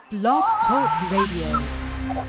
Blog Talk Radio.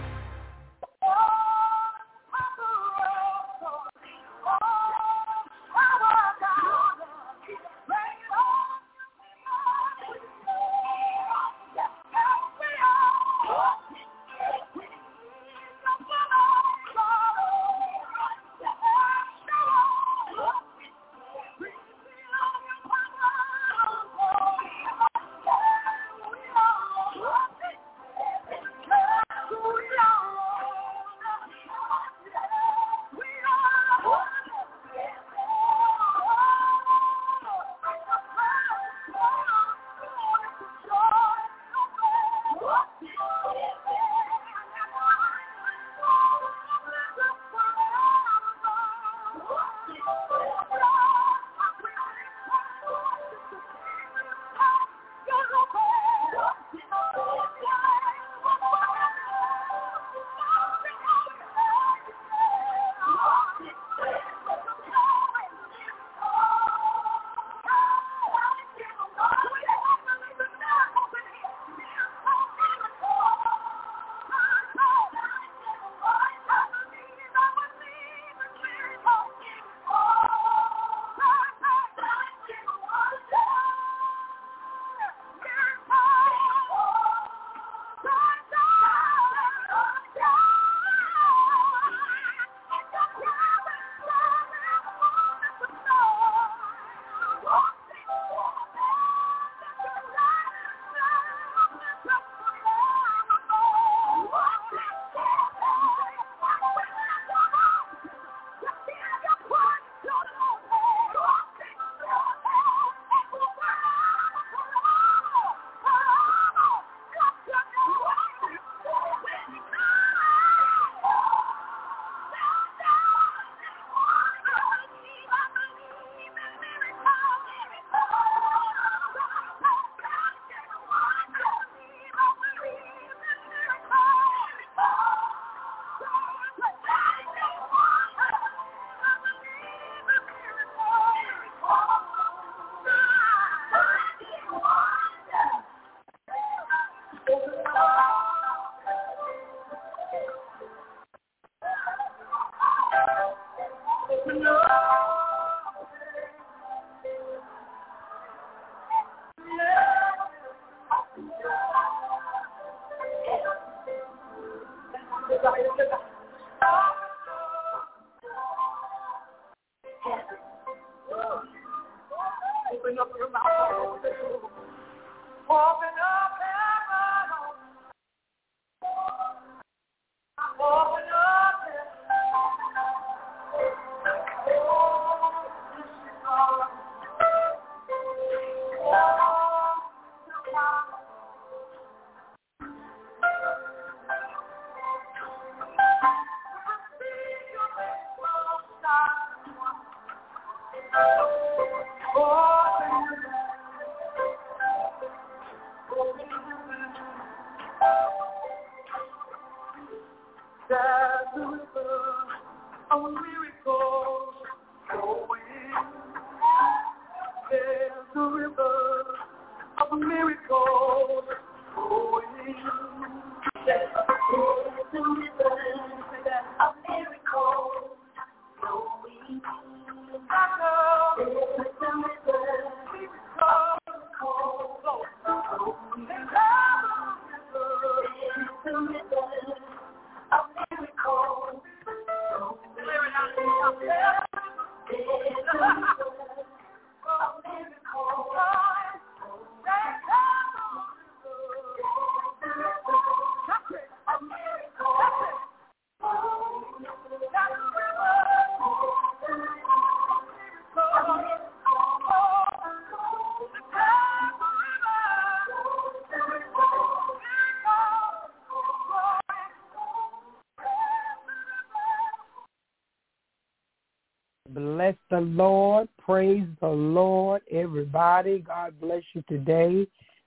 Bless the Lord. Praise the Lord, everybody. God bless you today.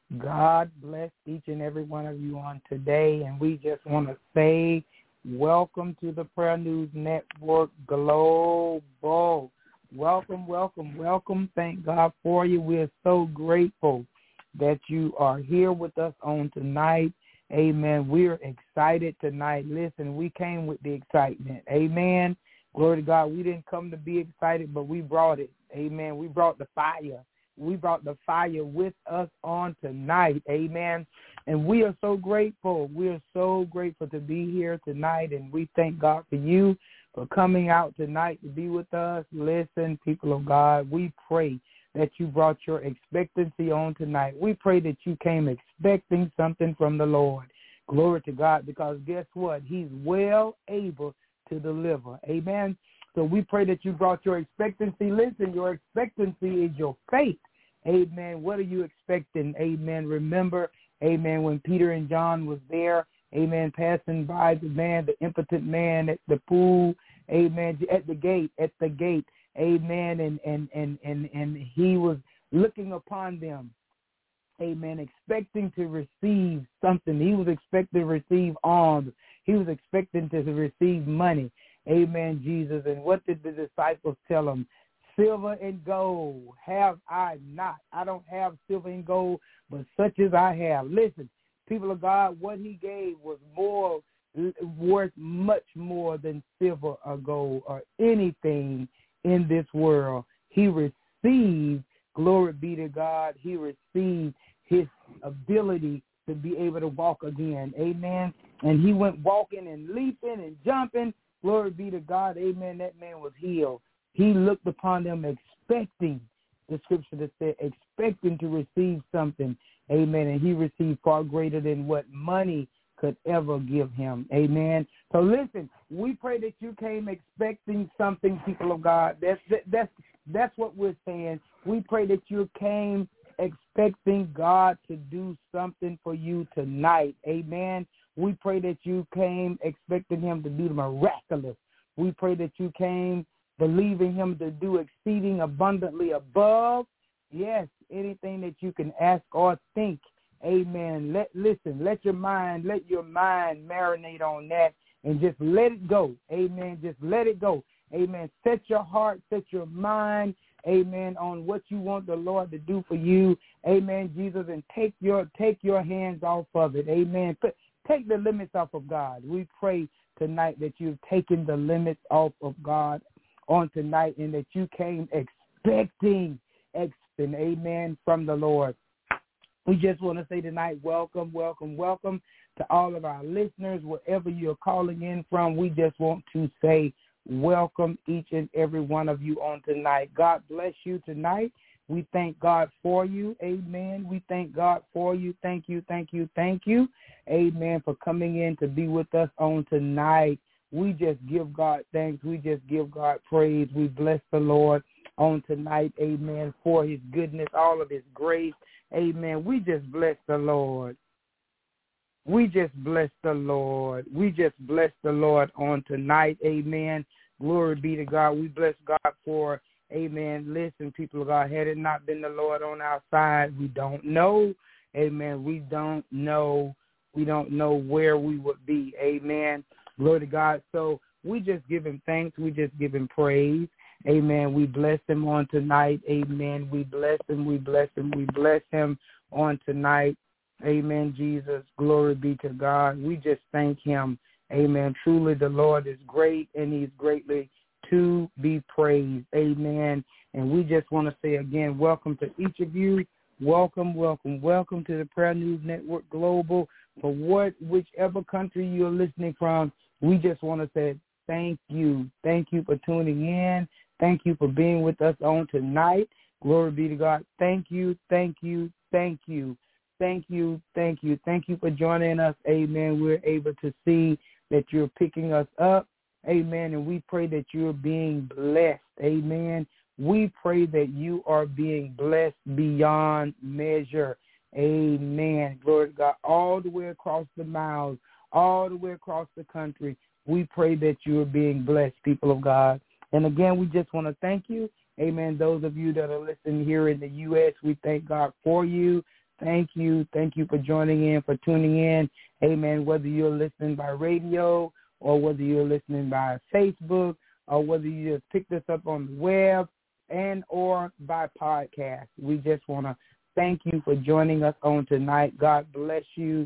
God bless each and every one of you on today. And we just want to say welcome to the Prayer News Network Global. Welcome, welcome, welcome. Thank God for you. We're so grateful that you are here with us on tonight. Amen. We're excited tonight. Listen, we came with the excitement. Amen. Glory to God. We didn't come to be excited, but we brought it. Amen. We brought the fire. We brought the fire with us on tonight. Amen. And we are so grateful. We are so grateful to be here tonight, and we thank God for you for coming out tonight to be with us. Listen, people of God, we pray that you brought your expectancy on tonight. We pray that you came expecting something from the Lord. Glory to God, because guess what? He's well able to deliver. Amen. So we pray that you brought your expectancy. Listen, your expectancy is your faith. Amen. What are you expecting? Amen. Remember, amen, when Peter and John was there, amen, passing by the man, the impotent man at the pool, amen, at the gate, amen, and he was looking upon them, amen, expecting to receive something. He was expecting to receive alms. He was expecting to receive money, amen, Jesus. And what did the disciples tell him? Silver and gold have I not. I don't have silver and gold, but such as I have. Listen, people of God, what he gave was worth much more than silver or gold or anything in this world. He received, glory be to God, he received his ability to be able to walk again. Amen. And he went walking and leaping and jumping. Glory be to God. Amen. That man was healed. He looked upon them expecting, the scripture that said, expecting to receive something. Amen. And he received far greater than what money could ever give him. Amen. So listen, we pray that you came expecting something, people of God. That's what we're saying. We pray that you came expecting God to do something for you tonight. Amen. We pray that you came expecting him to do the miraculous. We pray that you came believing him to do exceeding abundantly above, yes, anything that you can ask or think. Amen. Let your mind marinate on that and just let it go. Amen. Just let it go. Amen. Set your heart, set your mind, amen, on what you want the Lord to do for you. Amen, Jesus, and take your hands off of it. Amen. Take the limits off of God. We pray tonight that you've taken the limits off of God on tonight, and that you came expecting, amen, from the Lord. We just want to say tonight, welcome, welcome, welcome to all of our listeners, wherever you're calling in from. We just want to say welcome each and every one of you on tonight. God bless you tonight. We thank God for you. Amen. We thank God for you. Thank you, thank you, thank you. Amen, for coming in to be with us on tonight. We just give God thanks. We just give God praise. We bless the Lord on tonight, amen, for his goodness, all of his grace, amen. We just bless the Lord. We just bless the Lord. We just bless the Lord on tonight, amen. Glory be to God. We bless God for, amen. Listen, people of God, had it not been the Lord on our side, we don't know, amen. We don't know where we would be, amen. Glory to God. So we just give him thanks. We just give him praise. Amen. We bless him on tonight. Amen. We bless him. We bless him. We bless him on tonight. Amen, Jesus. Glory be to God. We just thank him. Amen. Truly the Lord is great, and he's greatly to be praised. Amen. And we just want to say again, welcome to each of you. Welcome, welcome, welcome to the Prayer News Network Global. For whichever country you're listening from, we just want to say thank you. Thank you for tuning in. Thank you for being with us on tonight. Glory be to God. Thank you, thank you, thank you. Thank you, thank you. Thank you for joining us. Amen. We're able to see that you're picking us up. Amen. And we pray that you're being blessed. Amen. We pray that you are being blessed beyond measure. Amen. Glory to God. All the way across the miles, all the way across the country, we pray that you are being blessed, people of God. And again, we just want to thank you. Amen. Those of you that are listening here in the U.S., we thank God for you. Thank you. Thank you for joining in, for tuning in. Amen. Whether you're listening by radio or whether you're listening by Facebook or whether you just picked us up on the web and or by podcast, we just want to thank you for joining us on tonight. God bless you.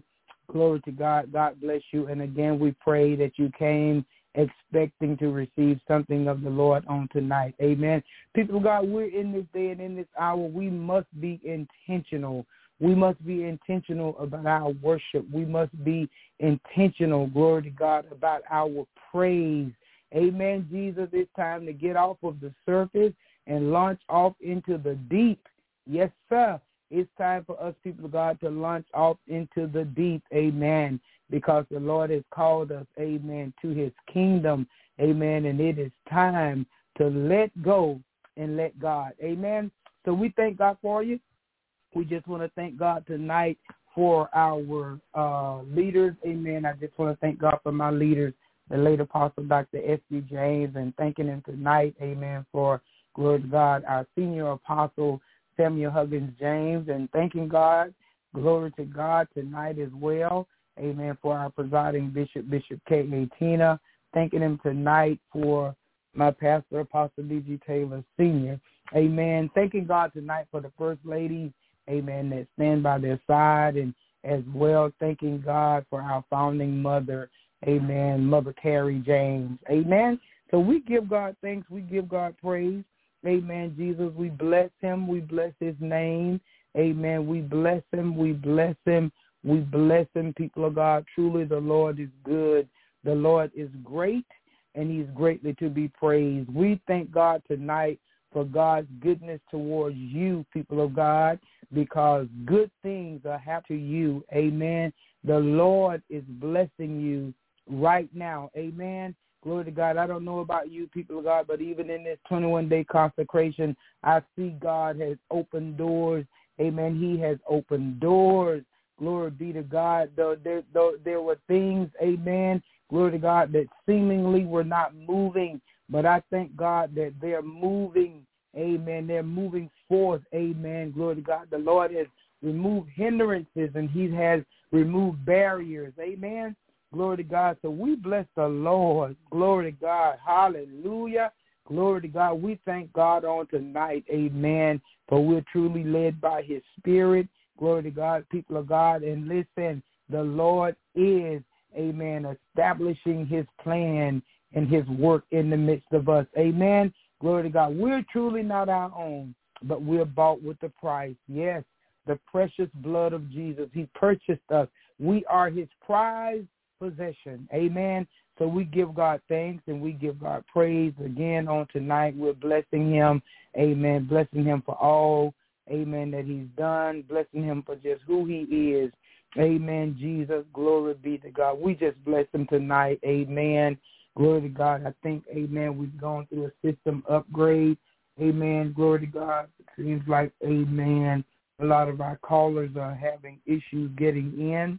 Glory to God. God bless you. And again, we pray that you came expecting to receive something of the Lord on tonight. Amen. People of God, we're in this day and in this hour. We must be intentional. We must be intentional about our worship. We must be intentional, glory to God, about our praise. Amen, Jesus. It's time to get off of the surface and launch off into the deep. Yes, sir. It's time for us, people of God, to launch off into the deep. Amen. Because the Lord has called us, amen, to his kingdom. Amen. And it is time to let go and let God. Amen. So we thank God for you. We just want to thank God tonight for our leaders. Amen. I just want to thank God for my leaders, the late Apostle Dr. S.D. James, and thanking him tonight, amen, for, glory to God, our senior apostle, Samuel Huggins James, and thanking God, glory to God, tonight as well, amen, for our presiding bishop, Bishop K.A. Tina, thanking him tonight for my pastor, Apostle D.G. Taylor Sr., amen, thanking God tonight for the first lady, amen, that stand by their side, and as well thanking God for our founding mother, amen, Mother Carrie James, amen. So we give God thanks, we give God praise, amen, Jesus. We bless him, we bless his name, amen. We bless him, we bless him, we bless him, people of God. Truly the Lord is good, the Lord is great, and he's greatly to be praised. We thank God tonight for God's goodness towards you, people of God, because good things are happening to you, amen. The Lord is blessing you right now, amen. Glory to God. I don't know about you, people of God, but even in this 21-day consecration, I see God has opened doors, amen. He has opened doors. Glory be to God. There were things, amen, glory to God, that seemingly were not moving, but I thank God that they're moving, amen. They're moving forth, amen. Glory to God. The Lord has removed hindrances, and he has removed barriers, amen. Glory to God. So we bless the Lord. Glory to God. Hallelujah. Glory to God. We thank God on tonight, amen, for we're truly led by his spirit. Glory to God, people of God. And listen, the Lord is, amen, establishing his plan and his work in the midst of us. Amen. Glory to God. We're truly not our own, but we're bought with a price. Yes, the precious blood of Jesus. He purchased us. We are his prized possession. Amen. So we give God thanks and we give God praise again on tonight. We're blessing him. Amen. Blessing him for all, amen, that he's done. Blessing him for just who he is. Amen. Jesus, glory be to God. We just bless him tonight. Amen. Glory to God. I think, amen, we've gone through a system upgrade. Amen. Glory to God. It seems like, amen, a lot of our callers are having issues getting in.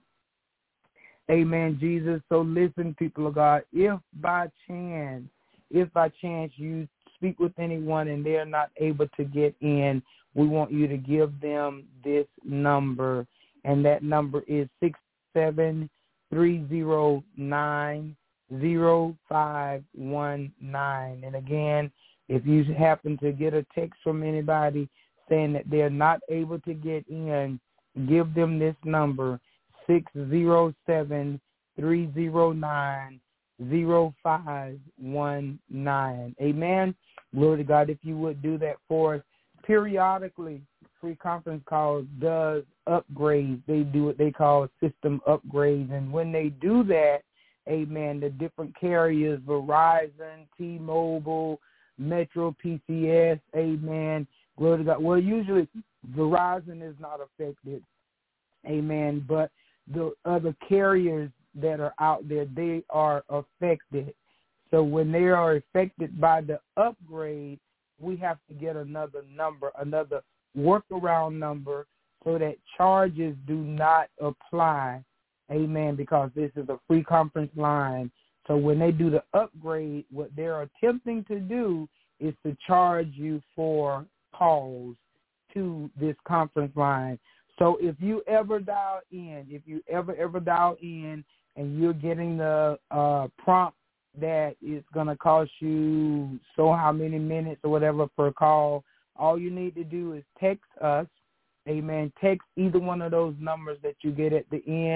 Amen, Jesus. So listen, people of God, if by chance you speak with anyone and they're not able to get in, we want you to give them this number, and that number is 673090519. And again, if you happen to get a text from anybody saying that they're not able to get in, give them this number, 607-309-0519. Amen. Glory to God. If you would do that for us. Periodically, Free Conference Calls does upgrades. They do what they call system upgrades. And when they do that, amen, the different carriers, Verizon, T-Mobile, Metro, PCS, amen, glory to God. Well, usually Verizon is not affected, amen, but the other carriers that are out there, they are affected. So when they are affected by the upgrade, we have to get another number, another workaround number, so that charges do not apply, amen, because this is a free conference line. So when they do the upgrade, what they're attempting to do is to charge you for calls to this conference line. So if you ever dial in, and you're getting the prompt that is going to cost you so how many minutes or whatever per call, all you need to do is text us, amen. Text either one of those numbers that you get at the end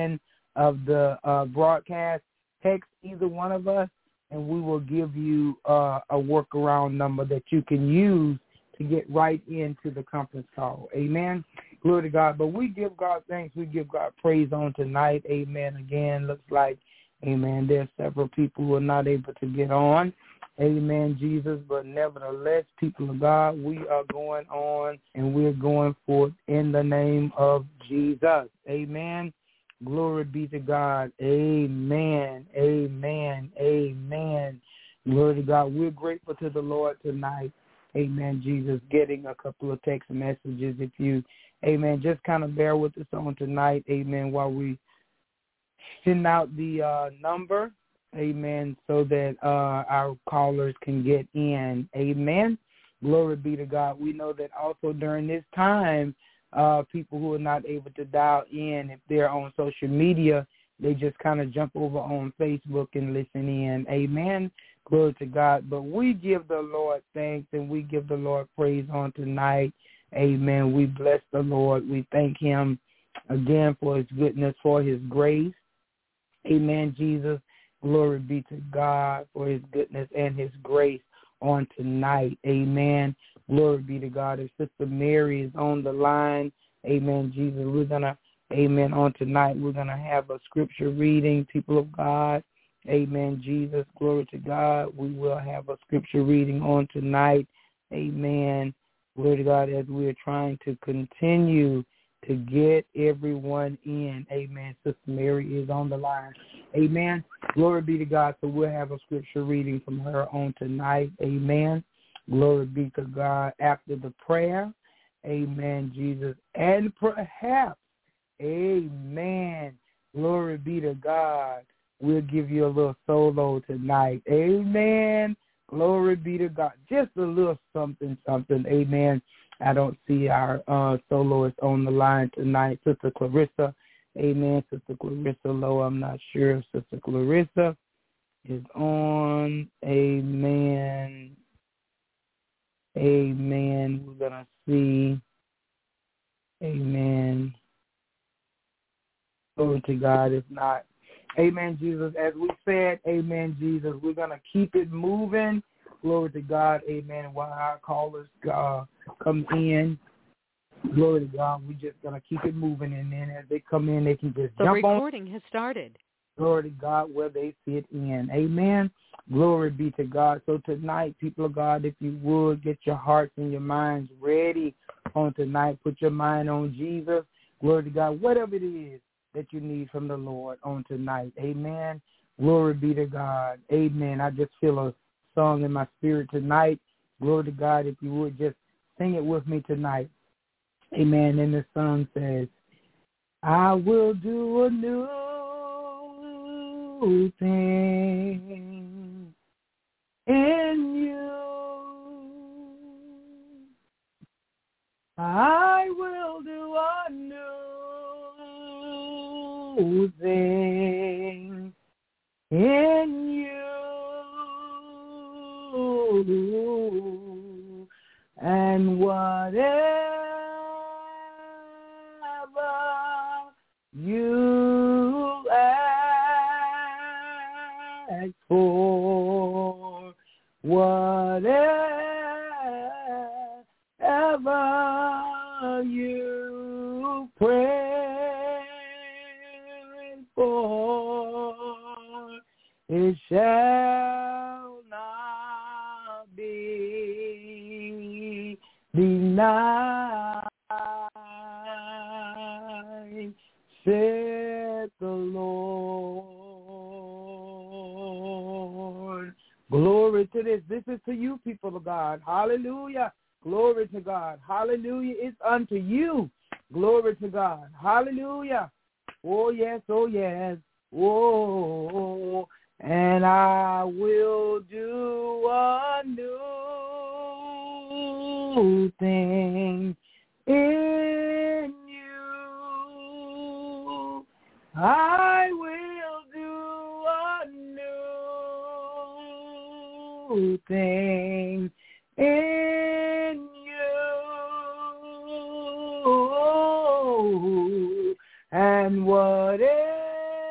the broadcast, text either one of us, and we will give you a workaround number that you can use to get right into the conference call. Amen. Glory to God. But we give God thanks. We give God praise on tonight. Amen. Again, looks like, amen, there's several people who are not able to get on. Amen, Jesus. But nevertheless, people of God, we are going on and we're going forth in the name of Jesus. Amen. Glory be to God. Amen. Amen. Amen. Glory to God. We're grateful to the Lord tonight. Amen, Jesus. Getting a couple of text messages. If you, amen, just kind of bear with us on tonight. Amen. While we send out the number. Amen. So that our callers can get in. Amen. Glory be to God. We know that also during this time, people who are not able to dial in, if they're on social media, they just kind of jump over on Facebook and listen in. Amen. Glory to God. But we give the Lord thanks and we give the Lord praise on tonight. Amen. We bless the Lord. We thank him again for his goodness, for his grace. Amen, Jesus. Glory be to God for his goodness and his grace on tonight. Amen. Glory be to God. If Sister Mary is on the line, amen, Jesus, we're going to, amen, on tonight, we're going to have a scripture reading, people of God. Amen, Jesus. Glory to God. We will have a scripture reading on tonight. Amen. Glory to God, as we're trying to continue to get everyone in. Amen. Sister Mary is on the line. Amen. Glory be to God. So we'll have a scripture reading from her on tonight. Amen. Glory be to God. After the prayer, amen, Jesus. And perhaps, amen, glory be to God, we'll give you a little solo tonight. Amen. Glory be to God. Just a little something. Amen. I don't see our soloist on the line tonight. Sister Clarissa. Amen. Sister Clarissa Lowe. I'm not sure if Sister Clarissa is on. Amen. Amen. We're going to see. Amen. Glory to God. If not, amen, Jesus. As we said, amen, Jesus, we're going to keep it moving. Glory to God. Amen. While our callers come in, glory to God, we're just going to keep it moving. And then as they come in, they can just jump on. The recording has started. Glory to God, where they fit in. Amen. Glory be to God. So tonight, people of God, if you would, get your hearts and your minds ready on tonight. Put your mind on Jesus. Glory to God. Whatever it is that you need from the Lord on tonight. Amen. Glory be to God. Amen. I just feel a song in my spirit tonight. Glory to God. If you would, just sing it with me tonight. Amen. And the song says, I will do a new thing in you. I will do a new thing in you. And whatever you ask for, whatever you pray for, it shall not be denied, said the Lord. Glory to this. This is to you, people of God. Hallelujah. Glory to God. Hallelujah. It's unto you. Glory to God. Hallelujah. Oh, yes. Oh, yes. Oh, and I will do a new thing in you. I will do a new thing in you. And whatever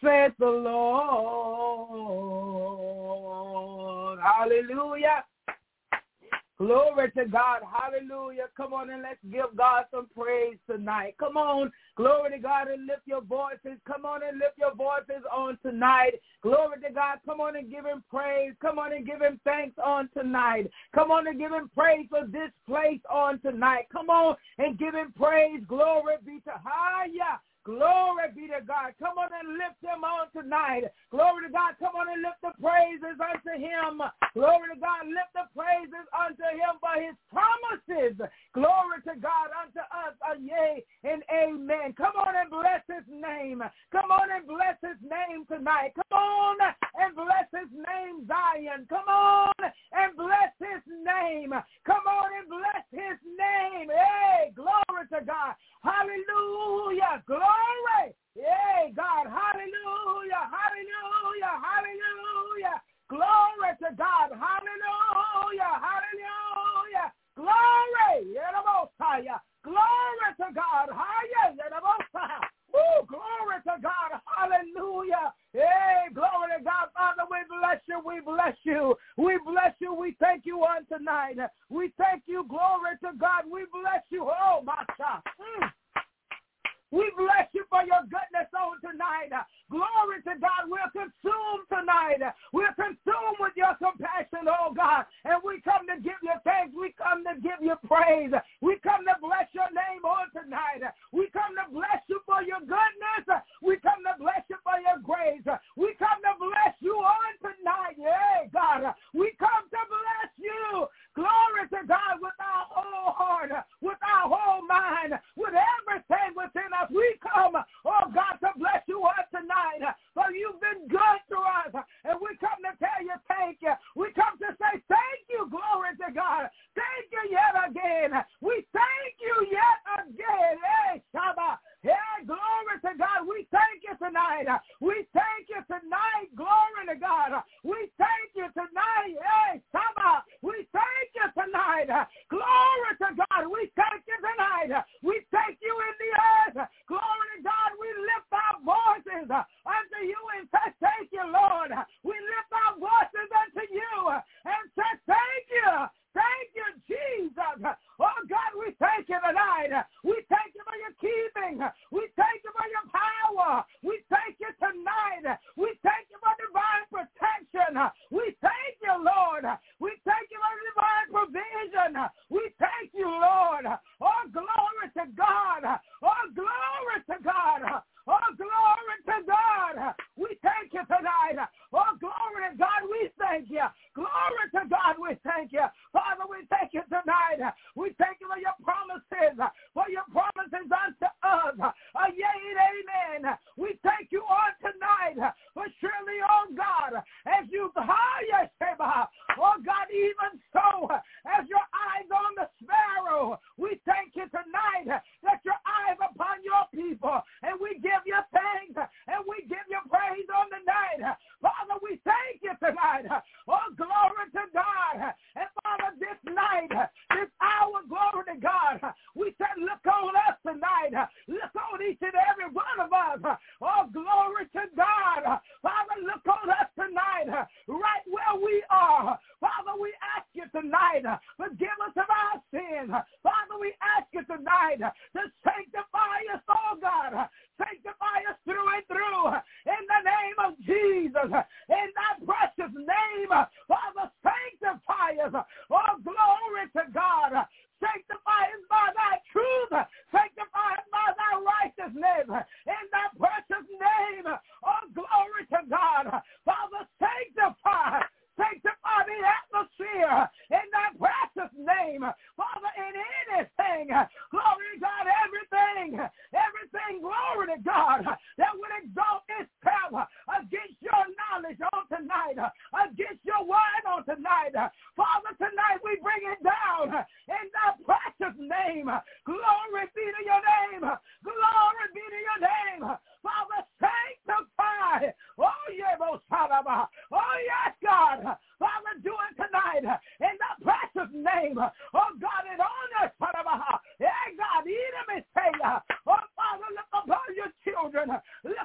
saith the Lord. Hallelujah. Glory to God. Hallelujah. Come on and let's give God some praise tonight. Come on. Glory to God and lift your voices. Come on and lift your voices on tonight. Glory to God. Come on and give him praise. Come on and give him thanks on tonight. Come on and give him praise for this place on tonight. Come on and give him praise. Glory be to Haya. Glory be to God. Come on and lift him on tonight. Glory to God. Come on and lift the praises unto him. Glory to God. Lift the praises unto him for his promises. Glory to God unto us. Yea and amen. Come on and bless his name. Come on and bless his name tonight. Come on and bless his name, Zion. Come on and bless his name. Come on and bless his name. Hey, glory to God. Hallelujah. Glory. Yay, God. Hallelujah. Hallelujah. Hallelujah. Glory to God. Hallelujah. Hallelujah. Glory. Glory to God. Woo, glory to God. Hallelujah. Hey, glory to God. Father, we bless you. We bless you. We bless you. We thank you on tonight. We thank you. Glory to God. We bless you. Oh, my God. We bless you for your goodness on tonight. Glory to God. We're consumed tonight. We're consumed with your compassion, oh God. And we come to give you thanks. We come to give you praise. We come to bless your name on tonight. We come to bless you for your goodness. We come to bless you for your grace. We come to bless you on tonight. Yeah, God. We come to bless you. Glory to God with our whole heart, with our whole mind, with everything within us. We come, oh God, to bless you on tonight. For you've been good to us. And we come to tell you thank you. We come to say thank you. Glory to God. Thank you yet again. We thank you yet again. Hey, Shabbat. Hey, glory to God. We thank you tonight. We thank you tonight. Glory to God. We thank you tonight. Hey, Shabbat. We thank you tonight. Glory to God. We thank you tonight. We thank you in the earth. Glory to God. We lift our voices unto you and say thank you, Lord. We lift our voices unto you and say thank you. Thank you, Jesus. Oh, God, we thank you tonight. We thank you for your keeping. We thank you for your power. We thank you tonight. We thank you for divine protection. We thank you, Lord. We thank you for divine provision. We thank you, Lord. Oh, glory to God. Oh, glory to God. Oh, glory to God. We thank you tonight. Oh, glory to God. We thank you. Glory to God. We thank you. Father, we thank you tonight. We thank you for your promises unto us. Yea and amen. We thank you on tonight. For surely, oh God, as you, oh God, even so, as your eyes on the sparrow, we thank you tonight that your eyes upon your people, and we give you thanks, and we give you praise on the night. Father, we thank you tonight. Oh, glory to God. And Father, this night, this hour, glory to God, we said, look on us tonight. Look on each and every one of us. Oh, glory to God. Father, look on us tonight, right where we are. Father, we ask you tonight, forgive us of our sins. Father, we ask you tonight to sanctify us, oh God. Sanctify us through and through. In the name of Jesus. In that precious name, Father, sanctify us. Oh, glory to God. Sanctify us by thy truth. Sanctify us by thy righteousness. In that precious name. Oh, glory to God. Father, sanctify the atmosphere in that precious name. Father, in anything, glory to God, everything, glory to God, that would exalt itself against your knowledge.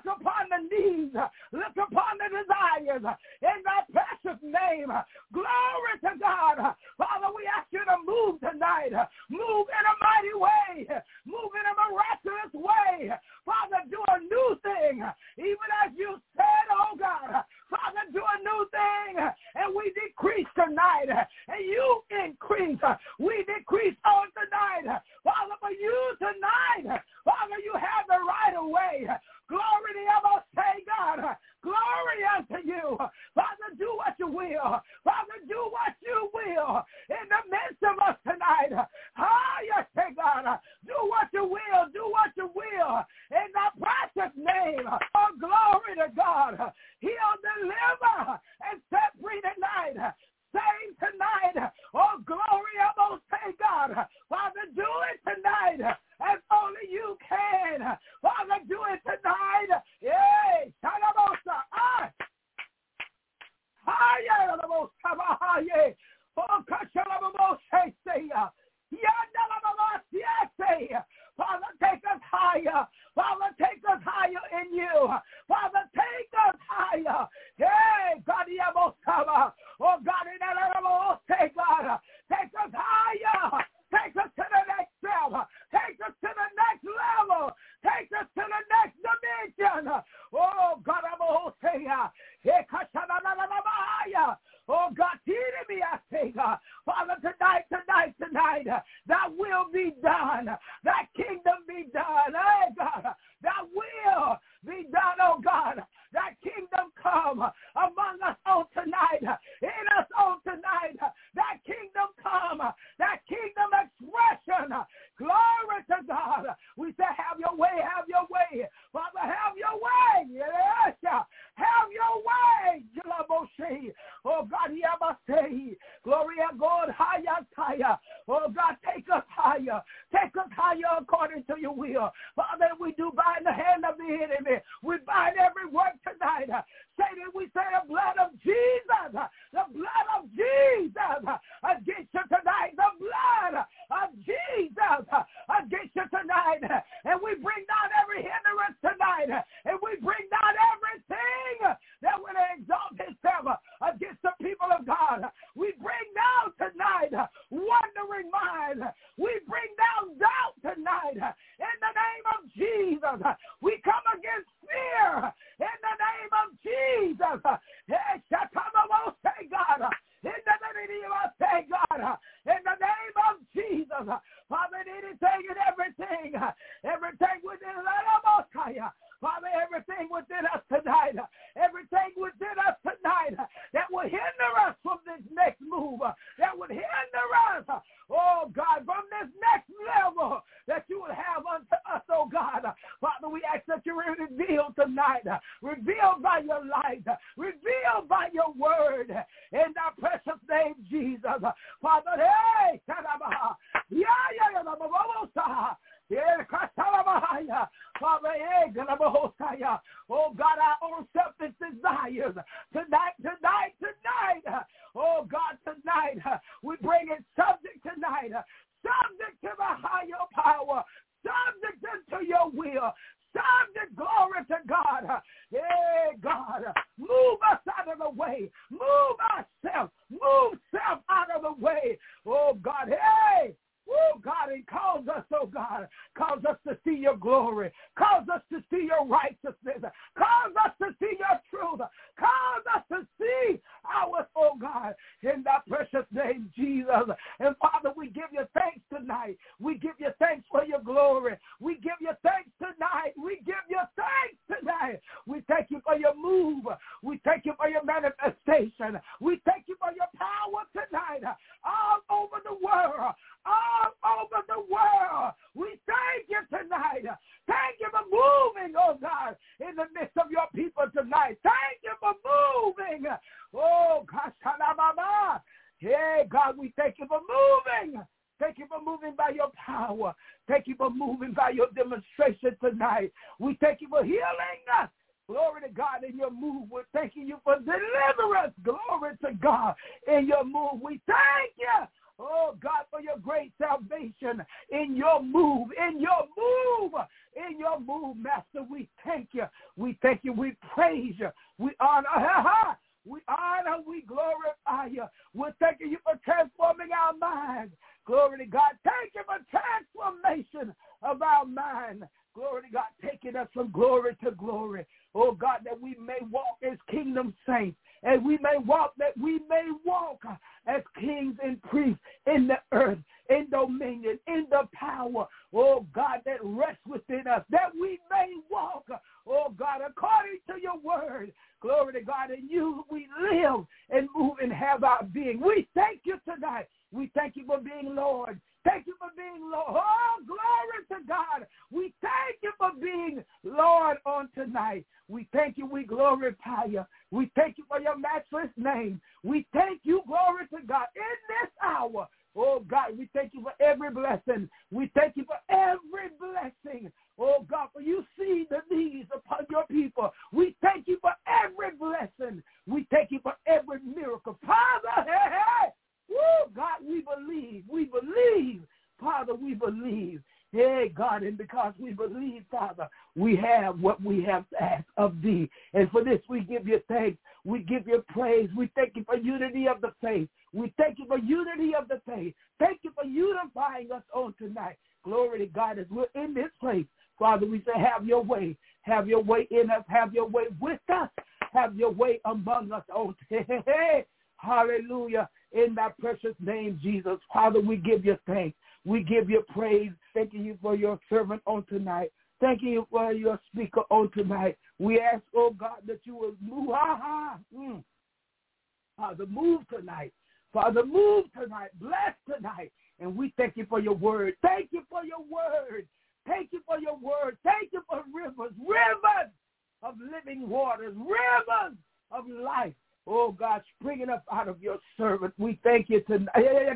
Look upon the needs. Look upon the desires. In thy precious name. Glory to God. Father, we ask you to move tonight. Move in a mighty way. Move in a miraculous way. Father, do a new thing. Even as you said, oh God. Father, do a new thing. And we decrease tonight. And you increase. We decrease on tonight. Father, for you tonight. Father, you have the right of way. Glory to you, say God. Glory unto you. Father, do what you will. Father, do what you will in the midst of us tonight. Yes, say God. Do what you will. Do what you will in the precious name. Oh, glory to God. He'll deliver and set free tonight. Save tonight. Oh, glory, I will say, God. Father, do it tonight as only you can. Father, do it tonight. Yay. Shalabosa. Oh, Kashalabose, say ya. Father, take us higher. Father, take us higher in you. Father, take us higher. Hey, God, oh, God, say, God, take us higher. Take us to the next level. Take us to the next level. Take us to the next dimension. Oh, God, say, oh, God, Father, tonight, that will be done. That kingdom be done. Hey, God, that will be done, oh, God. That kingdom come among us on tonight, in us on tonight. That kingdom come, that kingdom expression. Glory to God. We say, have your way, have your way. Father, have your way. Yes, have your way. Oh, God, glory to God, higher. Oh, God, take us higher. Take us higher according to your will. Father, we do bind the hand of the enemy. We bind every work tonight. Satan, we say the blood of Jesus. The blood of Jesus against you tonight. The blood of Jesus against you tonight. And we bring down every hindrance tonight. And we bring down everything that would exalt itself against the people of God. We bring down tonight wandering minds. We bring down doubt tonight. In the name of Jesus, we come against fear. In the name of Jesus, say God. In the name of say God. In the name of Jesus, Father, anything and everything within us, Father, everything within us tonight, that will hinder us from this next move, that would hinder us, oh God, from this next level that you would have unto us, oh God. Father, we ask that you reveal tonight, reveal by your light, reveal by your word, in the precious name, Jesus. Father, hey, Father, oh God, our own selfish desires tonight, oh God, tonight, we bring it subject tonight, subject to the higher power, subject to your will, subject, glory to God. Hey, God, move us out of the way, move ourselves, move self out of the way, oh God, hey. Oh, God, and cause us, oh, God, cause us to see your glory, cause us to see your righteousness, cause us to see your truth, cause us to see ours, oh, God, in that precious name, Jesus. And, Father, we give you thanks tonight. We give you thanks for your glory. We give you thanks tonight. We give you thanks tonight. We thank you for your move. We thank you for your manifestation. We thank you for your power tonight all over the world. All over the world. We thank you tonight. Thank you for moving, oh God, in the midst of your people tonight. Thank you for moving. Oh, gosh, hey, God, we thank you for moving. Thank you for moving by your power. Thank you for moving by your demonstration tonight. We thank you for healing us. Glory to God in your move. We're thanking you for deliverance. Glory to God in your move. We thank you. Oh, God, for your great salvation in your move, in your move, Master. We thank you. We thank you. We praise you. We honor. We honor. We glorify you. We're thanking you for transforming our minds. Glory to God. Thank you for transformation of our mind. Glory to God, taking us from glory to glory. Oh, God, that we may walk as kingdom saints, and we may walk as kings and priests in the earth, in dominion, in the power, oh, God, that rests within us, that we may walk, oh, God, according to your word. Glory to God, in you we live and move and have our being. We thank you tonight. We thank you for being Lord. Thank you for being Lord. Oh, glory to God. We thank you for being Lord on tonight. We thank you. We glorify you. We thank you for your matchless name. We thank you, glory to God, in this hour. Oh, God, we thank you for every blessing. We thank you for every blessing. Oh, God, for you see the needs upon your people. We thank you for every blessing. We thank you for every miracle. Father, hey. Woo, God, we believe. We believe. Father, we believe. Hey, God, and because we believe, Father, we have what we have asked of thee. And for this, we give you thanks. We give you praise. We thank you for unity of the faith. We thank you for unity of the faith. Thank you for unifying us on tonight. Glory to God as we're in this place. Father, we say, have your way. Have your way in us. Have your way with us. Have your way among us on today. Hallelujah. In that precious name, Jesus. Father, we give you thanks. We give you praise. Thanking you for your servant on tonight. Thanking you for your speaker on tonight. We ask, oh God, that you will move. Father, move tonight. Father, move tonight. Bless tonight. And we thank you for your word. Thank you for your word. Thank you for your word. Thank you for rivers of living waters, rivers of life. Oh, God, springing up out of your servant. We thank you tonight.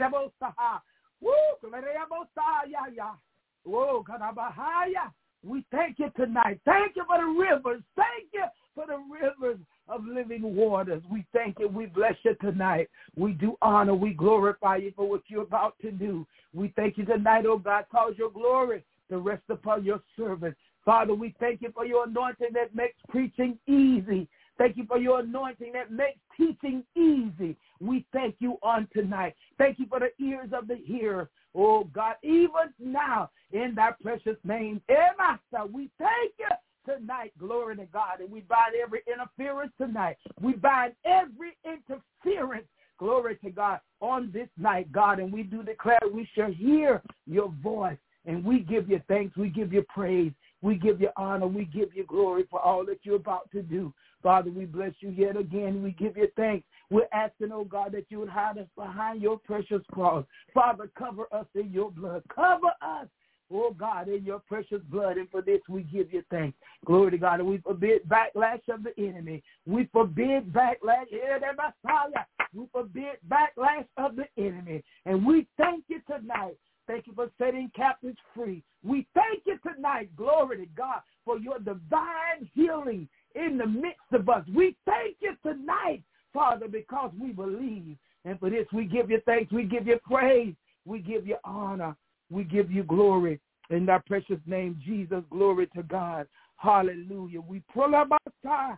We thank you tonight. Thank you for the rivers. Thank you for the rivers of living waters. We thank you. We bless you tonight. We do honor. We glorify you for what you're about to do. We thank you tonight, oh God. Cause your glory to rest upon your servant. Father, we thank you for your anointing that makes preaching easy. Thank you for your anointing that makes teaching easy. We thank you on tonight. Thank you for the ears of the hearers. Oh, God, even now, in thy precious name, Master, we thank you tonight. Glory to God. And we bind every interference tonight. We bind every interference, glory to God, on this night, God. And we do declare we shall hear your voice. And we give you thanks. We give you praise. We give you honor. We give you glory for all that you're about to do. Father, we bless you yet again. We give you thanks. We're asking, oh God, that you would hide us behind your precious cross. Father, cover us in your blood. Cover us, oh God, in your precious blood. And for this, we give you thanks. Glory to God. And we forbid backlash of the enemy. We forbid backlash. We forbid backlash of the enemy. And we thank you tonight. Thank you for setting captives free. We thank you tonight, glory to God, for your divine healing in the midst of us. We thank you tonight, Father, because we believe. And for this, we give you thanks. We give you praise. We give you honor. We give you glory. In thy precious name, Jesus, glory to God. Hallelujah. We pull up God.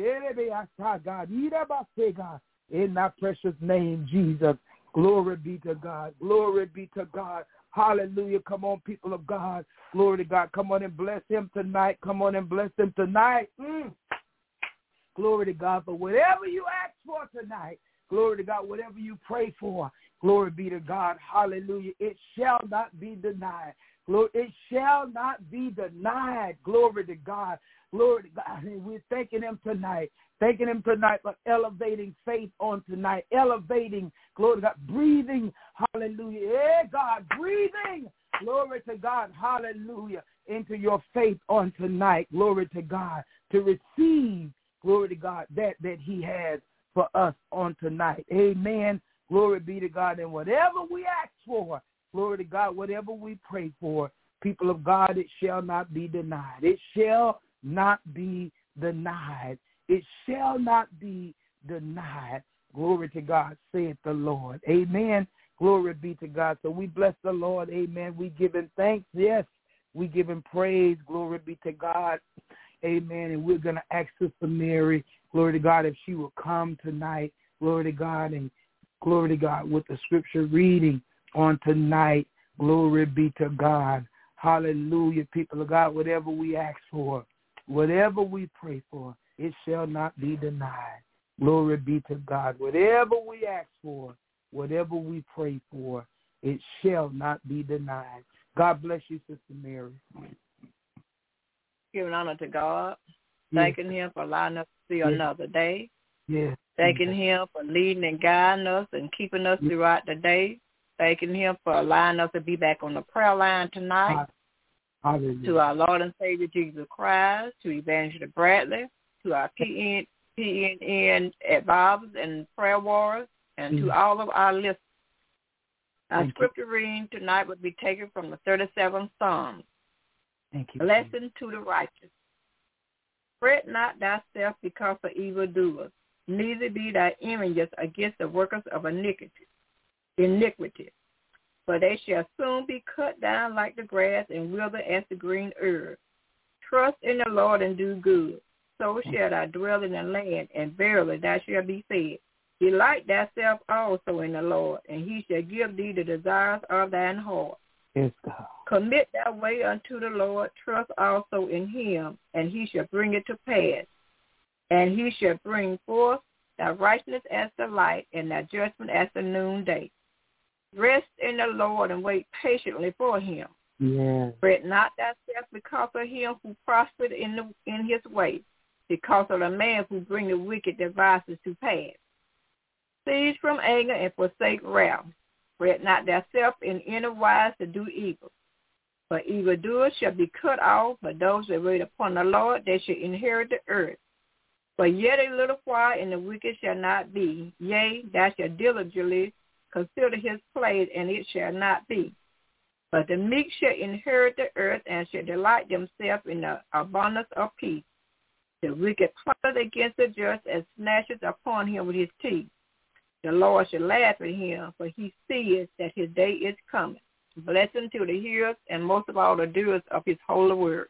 In thy precious name, Jesus. Glory be to God. Glory be to God. Hallelujah. Come on, people of God. Glory to God. Come on and bless him tonight. Come on and bless him tonight. Glory to God for whatever you ask for tonight. Glory to God. Whatever you pray for. Glory be to God. Hallelujah. It shall not be denied. Glory, it shall not be denied. Glory to God. Glory to God. And we're thanking him tonight. Thanking him tonight for elevating faith on tonight. Elevating, glory to God, breathing, hallelujah. Yeah, God, breathing, glory to God, hallelujah, into your faith on tonight. Glory to God, to receive, glory to God, that he has for us on tonight. Amen. Glory be to God. And whatever we ask for, glory to God, whatever we pray for, people of God, it shall not be denied. It shall not be denied. It shall not be denied. Glory to God, saith the Lord. Amen. Glory be to God. So we bless the Lord. Amen. We give him thanks. Yes. We give him praise. Glory be to God. Amen. And we're going to ask Sister Mary, glory to God, if she will come tonight, glory to God, and glory to God with the scripture reading on tonight. Glory be to God. Hallelujah, people of God. Whatever we ask for, whatever we pray for, it shall not be denied. Glory be to God. Whatever we ask for, whatever we pray for, it shall not be denied. God bless you, Sister Mary. Giving honor to God, Yes. thanking him for allowing us to see Yes. another day, Yes. thanking him for leading and guiding us and keeping us throughout the day, thanking him for allowing us to be back on the prayer line tonight. Hallelujah. To our Lord and Savior Jesus Christ, to Evangelist Bradley, to our PNN advisors and prayer warriors, and to all of our listeners. Our scripture reading tonight would be taken from the 37th Psalm. Thank you. Lesson to the righteous. Fret not thyself because of evildoers, neither be thy envious against the workers of iniquity. For they shall soon be cut down like the grass and wither as the green herb. Trust in the Lord and do good. So shall thou dwell in the land, and verily thou shalt be fed. Delight thyself also in the Lord, and he shall give thee the desires of thine heart. Yes, God. Commit thy way unto the Lord, trust also in him, and he shall bring it to pass. And he shall bring forth thy righteousness as the light, and thy judgment as the noonday. Rest in the Lord and wait patiently for him. Yes. Fret not thyself because of him who prospered in his way, because of the man who bringeth wicked devices to pass. Cease from anger and forsake wrath. Fret not thyself in any wise to do evil. For evildoers shall be cut off, but those that wait upon the Lord, they shall inherit the earth. For yet a little while, and the wicked shall not be. Yea, thou shalt diligently consider his place, and it shall not be. But the meek shall inherit the earth, and shall delight themselves in the abundance of peace. The wicked plotteth against the just, and snatcheth upon him with his teeth. The Lord shall laugh at him, for he seeth that his day is coming. Blessing to the hearers, and most of all the doers of his holy word.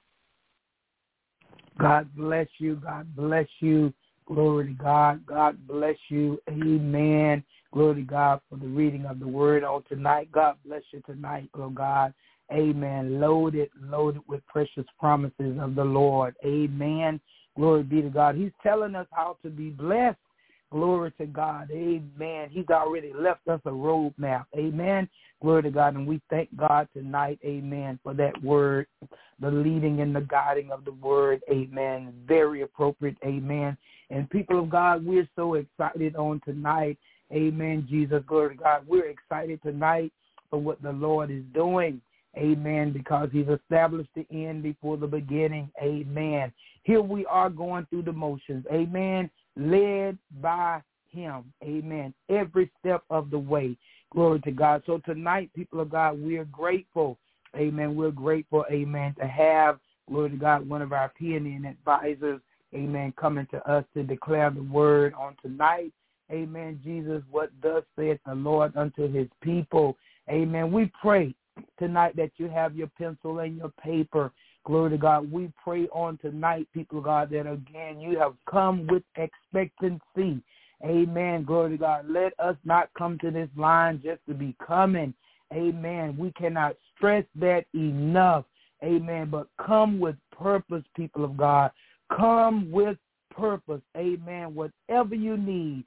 God bless you. God bless you. Glory to God. God bless you. Amen. Glory to God for the reading of the word on tonight. God bless you tonight, oh God. Amen. Loaded with precious promises of the Lord. Amen. Glory be to God. He's telling us how to be blessed. Glory to God. Amen. He's already left us a roadmap. Amen. Glory to God. And we thank God tonight. Amen. For that word, the leading and the guiding of the word. Amen. Very appropriate. Amen. And people of God, we're so excited on tonight. Amen. Jesus. Glory to God. We're excited tonight for what the Lord is doing. Amen. Because he's established the end before the beginning. Amen. Here we are going through the motions. Amen. Led by him. Amen. Every step of the way. Glory to God. So tonight, people of God, we're grateful. Amen. We're grateful, amen, to have, glory to God, one of our PNN advisors, amen, coming to us to declare the word on tonight. Amen. Jesus, what thus saith the Lord unto his people. Amen. We pray tonight that you have your pencil and your paper. Glory to God. We pray on tonight, people of God, that again you have come with expectancy. Amen. Glory to God. Let us not come to this line just to be coming. Amen. We cannot stress that enough. Amen. But come with purpose, people of God. Come with purpose. Amen. Whatever you need,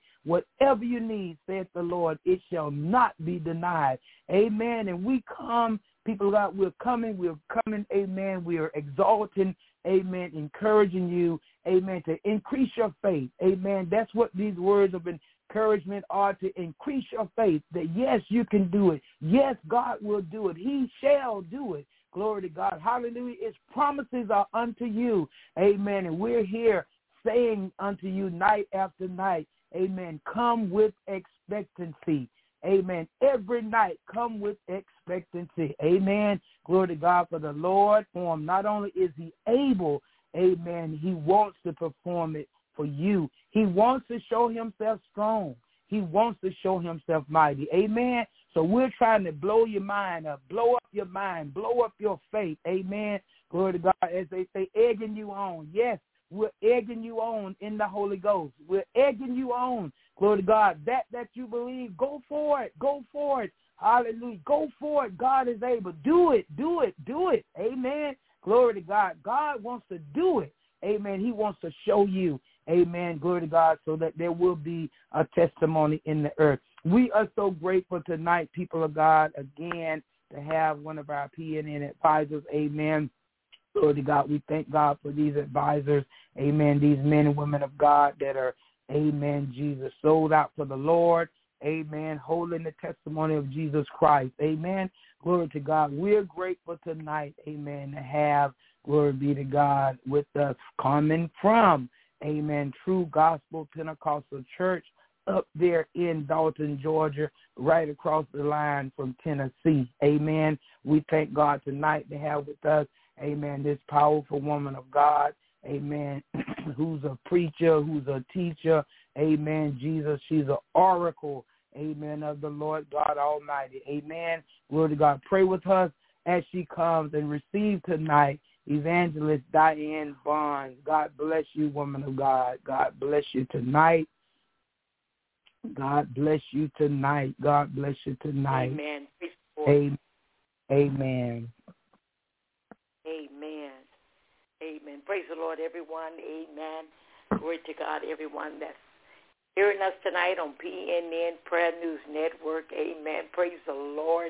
saith the Lord, it shall not be denied. Amen. And we come, people of God, we're coming, amen. We are exalting, amen, encouraging you, amen, to increase your faith. Amen. That's what these words of encouragement are, to increase your faith, that yes, you can do it. Yes, God will do it. He shall do it. Glory to God. Hallelujah. His promises are unto you. Amen. And we're here saying unto you night after night, amen, come with expectancy. Amen. Every night, come with expectancy. Amen. Glory to God. For the Lord, not only is he able, amen, he wants to perform it for you. He wants to show himself strong. He wants to show himself mighty. Amen. So we're trying to blow your mind up, blow up your mind, blow up your faith. Amen. Glory to God. As they say, egging you on. Yes, we're egging you on in the Holy Ghost. We're egging you on. Glory to God. That you believe, go for it. Go for it. Hallelujah. Go for it. God is able. Do it. Do it. Do it. Amen. Glory to God. God wants to do it. Amen. He wants to show you. Amen. Glory to God, so that there will be a testimony in the earth. We are so grateful tonight, people of God, again, to have one of our PNN advisors. Amen. Glory to God. We thank God for these advisors. Amen. These men and women of God that are, amen, Jesus, sold out for the Lord. Amen. Holding the testimony of Jesus Christ. Amen. Glory to God. We're grateful tonight, amen, to have, glory be to God, with us coming from, amen, True Gospel Pentecostal Church up there in Dalton, Georgia, right across the line from Tennessee. Amen. We thank God tonight to have with us, amen, this powerful woman of God, amen, who's a preacher, who's a teacher, amen, Jesus. She's an oracle, amen, of the Lord God Almighty. Amen. Glory to God. Pray with us as she comes and receive tonight Evangelist Diane Barnes. God bless you, woman of God. God bless you tonight. God bless you tonight. God bless you tonight. Amen. Amen. Amen. Amen. Amen. Praise the Lord, everyone. Amen. Glory to God, everyone that's hearing us tonight on PNN Prayer News Network. Amen. Praise the Lord,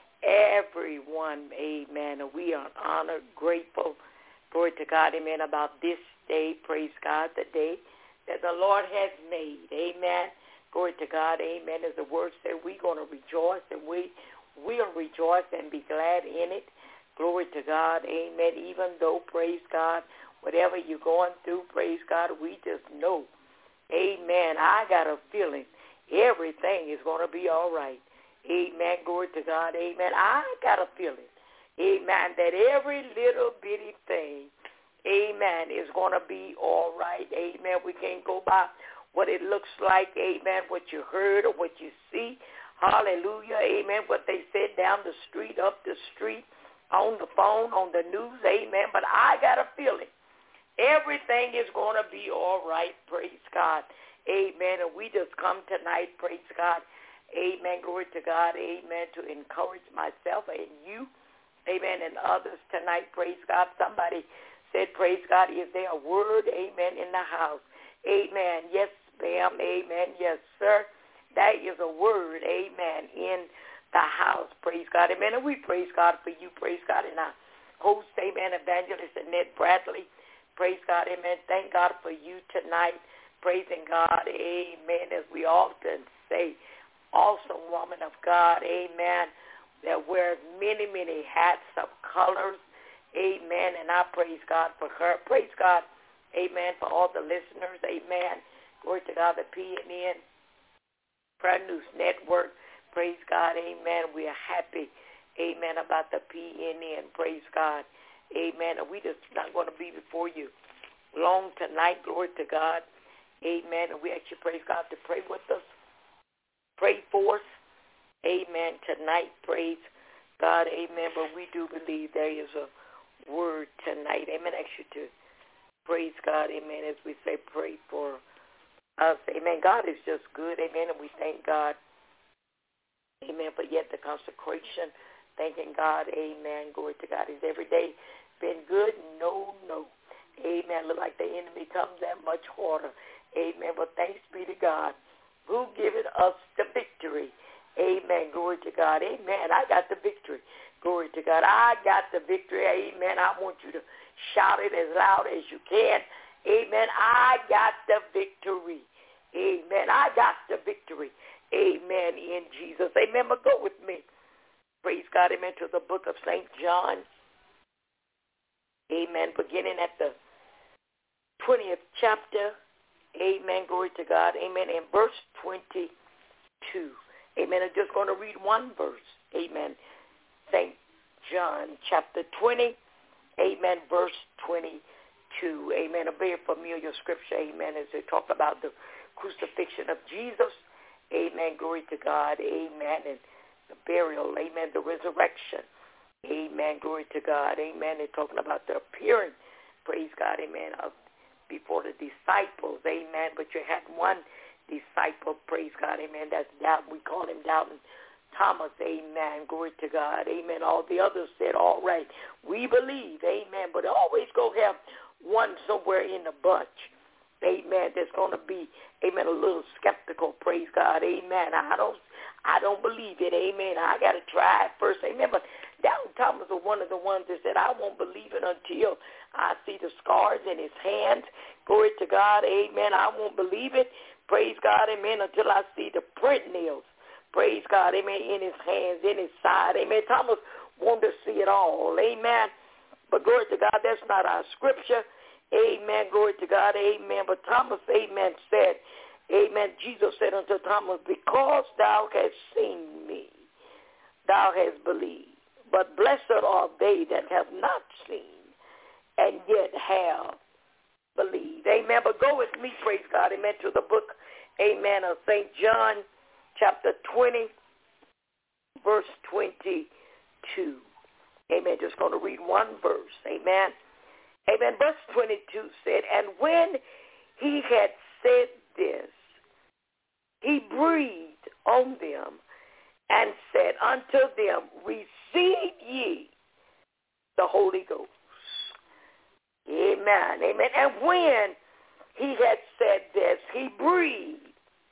everyone. Amen. And we are honored, grateful, glory to God, amen, about this day. Praise God, the day that the Lord has made. Amen. Glory to God, amen. As the word said, we're going to rejoice, and we'll rejoice and be glad in it. Glory to God, amen. Even though, praise God, whatever you're going through, praise God, we just know, amen, I got a feeling everything is going to be all right. Amen, glory to God, amen. I got a feeling, amen, that every little bitty thing, amen, is going to be all right. Amen, we can't go by what it looks like, amen, what you heard or what you see. Hallelujah, amen, what they said down the street, up the street, on the phone, on the news, amen. But I got a feeling everything is going to be all right, praise God, amen. And we just come tonight, praise God, amen, glory to God, amen, to encourage myself and you, amen, and others tonight, praise God. Somebody said, praise God, is there a word, amen, in the house? Amen. Yes, ma'am. Amen. Yes, sir. That is a word, amen, in the house. Praise God. Amen. And we praise God for you. Praise God. And our host, amen, Evangelist Annette Bradley. Praise God. Amen. Thank God for you tonight. Praising God. Amen. As we often say, awesome woman of God. Amen. That wears many, many hats of colors. Amen. And I praise God for her. Praise God. Amen. For all the listeners. Amen. Glory to God, the PNN Prayer News Network. Praise God. Amen. We are happy. Amen. About the PNN. Praise God. Amen. And we just not going to be before you long tonight. Glory to God. Amen. And we ask you, praise God, to pray with us. Pray for us. Amen. Tonight. Praise God. Amen. But we do believe there is a word tonight. Amen. I ask you to praise God, amen, as we say, pray for us. Amen. God is just good, amen, and we thank God, amen, for yet the consecration. Thanking God, amen, glory to God. Is every day been good? No. Amen. Look like the enemy comes that much harder. Amen. But thanks be to God who given us the victory. Amen. Glory to God. Amen. I got the victory. Glory to God. I got the victory. Amen. I want you to shout it as loud as you can. Amen. I got the victory. Amen. I got the victory. Amen. In Jesus. Amen. But go with me. Praise God. Amen. To the book of St. John. Amen. Beginning at the 20th chapter. Amen. Glory to God. Amen. In verse 22. Amen. I'm just going to read one verse. Amen. St. John chapter 20. Amen. Verse 22. Amen. A very familiar scripture. Amen. As they talk about the crucifixion of Jesus. Amen. Glory to God. Amen. And the burial, amen, the resurrection. Amen. Glory to God. Amen. They're talking about the appearing, praise God, amen, before the disciples. Amen. But you had one disciple, praise God, amen, that's doubt. We call him Doubting Thomas. Amen. Glory to God. Amen. All the others said, all right, we believe. Amen. But always go have one somewhere in the bunch. Amen. That's going to be, amen, a little skeptical. Praise God. Amen. I don't believe it. Amen. I got to try it first. Amen. But Doubting Thomas was one of the ones that said, I won't believe it until I see the scars in his hands. Glory to God. Amen. I won't believe it. Praise God. Amen. Until I see the print nails. Praise God. Amen. In his hands, in his side. Amen. Thomas wanted to see it all. Amen. But glory to God, that's not our scripture. Amen. Glory to God. Amen. But Thomas, amen, said, amen, Jesus said unto Thomas, because thou hast seen me, thou hast believed. But blessed are they that have not seen and yet have believed. Amen. But go with me, praise God, amen, to the book, amen, of St. John, chapter 20, verse 22. Amen. Just going to read one verse. Amen. Amen. Verse 22 said, and when he had said this, he breathed on them and said unto them, receive ye the Holy Ghost. Amen. Amen. And when he had said this, he breathed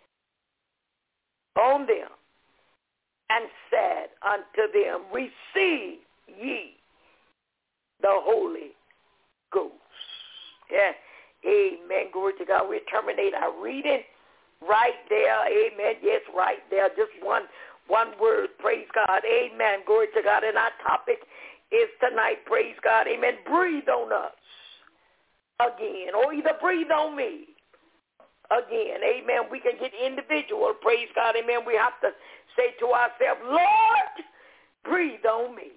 on them and said unto them, receive ye the Holy Ghost. Yeah. Amen. Glory to God. We terminate our reading right there. Amen. Yes, right there. Just one word. Praise God. Amen. Glory to God. And our topic is tonight, praise God. Amen. Breathe on us again, or either breathe on me again. Amen. We can get individual. Praise God. Amen. We have to say to ourselves, Lord, breathe on me.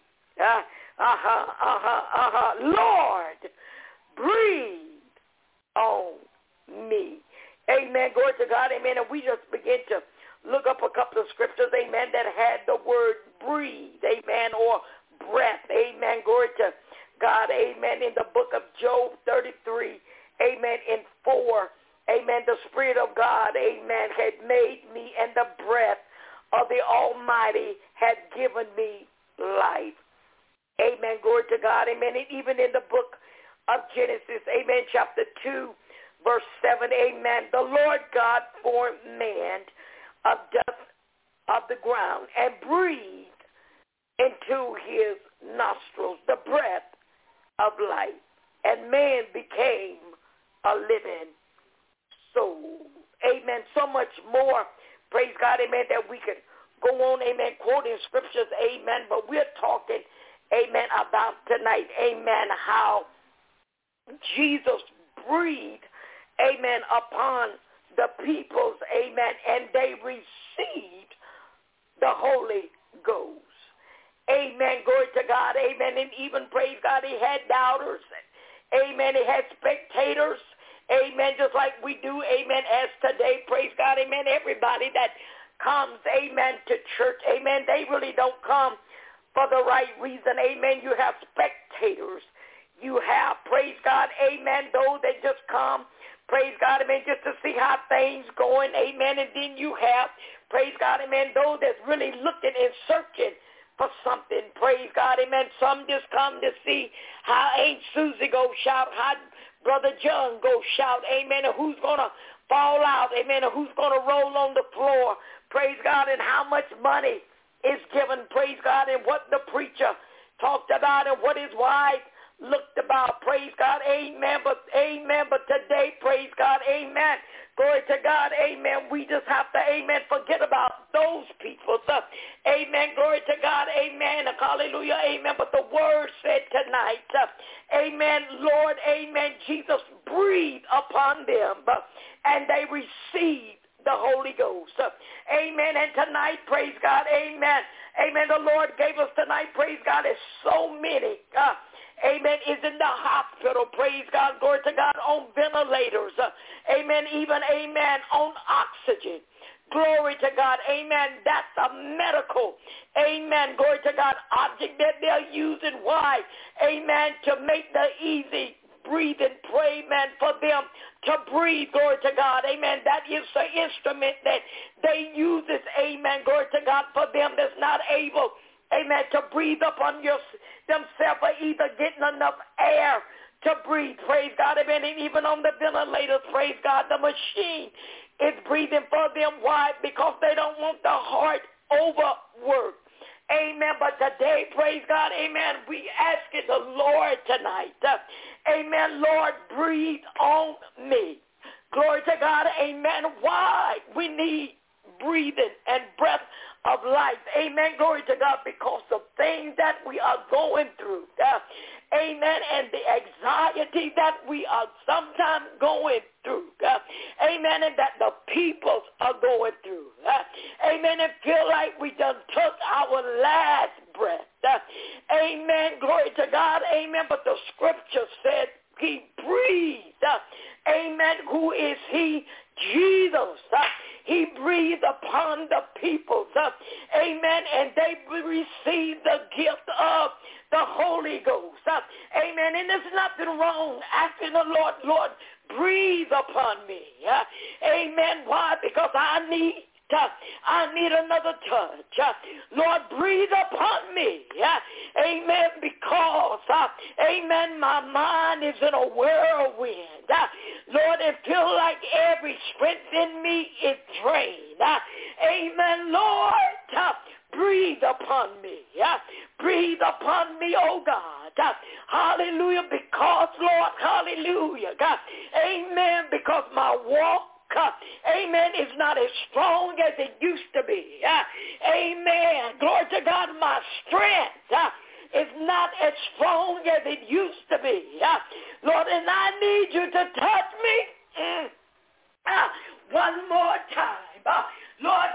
Lord, breathe on me. Amen. Glory to God. Amen. And we just begin to look up a couple of scriptures, amen, that had the word breathe, amen, or breath. Amen. Glory to God. Amen. In the book of Job 33, amen, in 4, amen, the Spirit of God, amen, had made me, and the breath of the Almighty had given me life. Amen. Glory to God. Amen. And even in the book of Genesis, amen, chapter 2, verse 7, amen, the Lord God formed man of dust of the ground and breathed into his nostrils the breath of life, and man became a living soul. Amen. So much more, praise God, amen, that we could go on, amen, quoting scriptures, amen, but we're talking, amen, about tonight, amen, how Jesus breathed, amen, upon the peoples, amen, and they received the Holy Ghost. Amen. Glory to God. Amen. And even, praise God, he had doubters. Amen. He had spectators. Amen. Just like we do, amen, as today, praise God. Amen. Everybody that comes, amen, to church, amen, they really don't come for the right reason. Amen. You have spectators. You have, praise God, amen, those that just come, praise God, amen, just to see how things going, amen. And then you have, praise God, amen, those that's really looking and searching for something, praise God, amen. Some just come to see how Aunt Susie go shout, how Brother John go shout, amen, and who's going to fall out, amen, and who's going to roll on the floor, praise God, and how much money is given, praise God, and what the preacher talked about and what his wife looked about, praise God, amen, but today, praise God, amen, glory to God, amen, we just have to, amen, forget about those people, amen, glory to God, amen, hallelujah, amen, but the word said tonight, amen, Lord, amen, Jesus breathed upon them, and they received the Holy Ghost, amen, and tonight, praise God, amen, the Lord gave us tonight, praise God, there's so many, amen, is in the hospital, praise God, glory to God, on ventilators, amen, even, amen, on oxygen. Glory to God. Amen. That's a medical, amen, glory to God, object that they're using. Why? Amen. To make the easy breathing, pray, man, for them to breathe, glory to God. Amen. That is the instrument that they use, amen, glory to God, for them that's not able, amen, to breathe upon themselves or either getting enough air to breathe, praise God. Amen. And even on the ventilators, praise God, the machine is breathing for them. Why? Because they don't want the heart overwork. Amen. But today, praise God, amen, we asking the Lord tonight, amen, Lord, breathe on me. Glory to God, amen. Why? We need breathing and breath of life. Amen. Glory to God, because of things that we are going through. Amen. And the anxiety that we are sometimes going through. Amen. And that the peoples are going through. Amen. And feel like we done took our last breath. Amen. Glory to God. Amen. But the scripture said he breathed. Amen. Who is he? Jesus. He breathed upon the peoples. Amen. And they received the gift of the Holy Ghost. Amen. And there's nothing wrong asking the Lord, Lord, breathe upon me. Amen. Why? Because I need another touch. Lord, breathe upon me. Amen. Because, amen, my mind is in a whirlwind. Lord, it feels like every strength in me is drained. Amen. Lord, breathe upon me. Breathe upon me, oh God. Hallelujah. Because, Lord, hallelujah. God. Amen. Because my walk, amen, is not as strong as it used to be. Amen. Glory to God, my strength is not as strong as it used to be. Lord, and I need you to touch me one more time. Lord,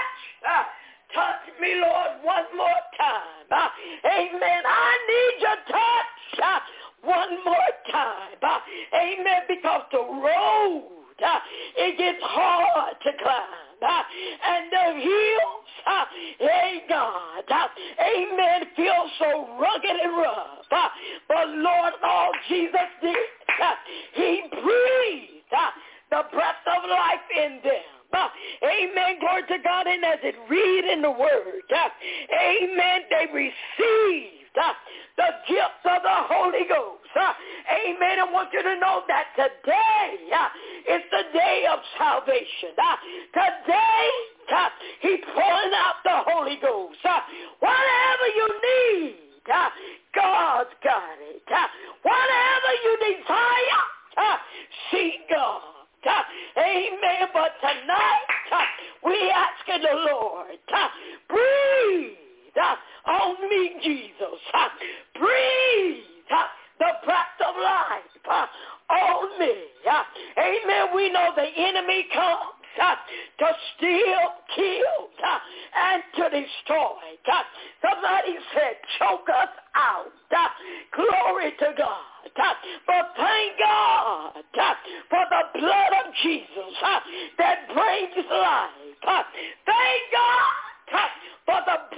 touch me, Lord, one more time. Amen. I need your touch one more time. Amen. Because the road, it gets hard to climb. And the hills, hey God, amen, feel so rugged and rough. But Lord, all Jesus did, he breathed the breath of life in them. Amen, glory to God. And as it read in the word, amen, they received the gift of the Holy Ghost. Amen. I want you to know that today is the day of salvation. Today, he's pouring out the Holy Ghost. Whatever you need, God's got it. Whatever you desire, see God. Amen. But tonight, we asking the Lord, breathe on me, Jesus. Breathe the breath of life on me. Amen. We know the enemy comes to steal, kill, and to destroy. Somebody said, choke us out. Glory to God. But thank God for the blood of Jesus that brings life. Thank God for the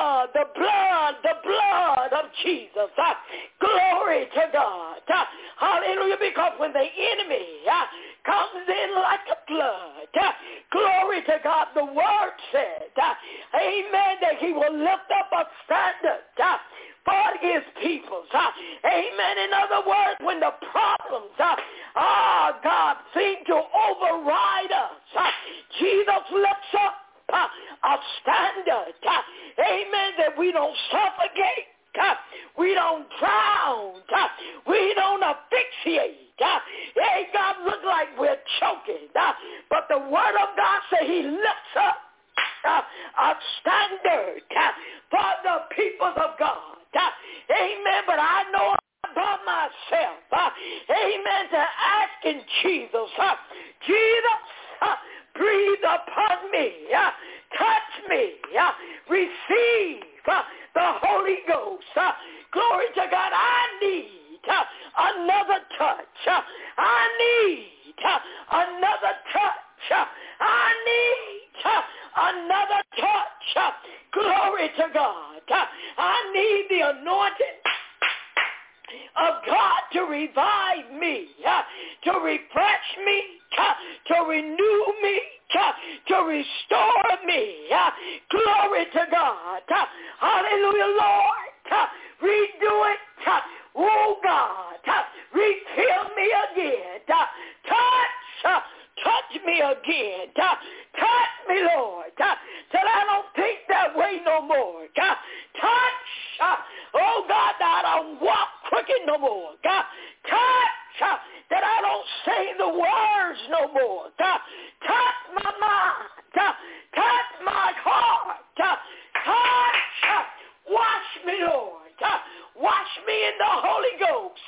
blood of Jesus. Glory to God. Hallelujah. Because when the enemy comes in like a flood, glory to God, the word said, amen, that he will lift up a standard for his people. Amen. In other words, when the problems, God, seem to override us, Jesus lifts up a standard, amen, that we don't suffocate, we don't drown, we don't asphyxiate. Hey, God, look like we're choking, but the word of God says he lifts up a standard for the people of God. Amen, but I know by myself, amen, to asking Jesus, Jesus, breathe upon me, touch me, receive the Holy Ghost. Glory to God. I need another touch. I need another touch. I need another touch. Glory to God. I need the anointing of God to revive me, to refresh me, to renew me, to restore me. Glory to God. Hallelujah, Lord. Redo it. Oh, God. Refill me again. Touch me again. Touch me, Lord, till I don't think that way no more. Touch, oh God, that I don't walk crooked no more. Touch, that I don't say the words no more. Touch my mind. Touch my heart. Touch, wash me, Lord. Wash me in the Holy Ghost.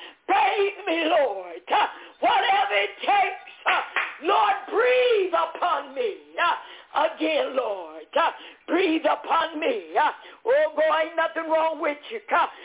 Bathe me, Lord. Whatever it takes. Lord, breathe upon me again, Lord. Breathe upon me. Oh, boy, ain't nothing wrong with you.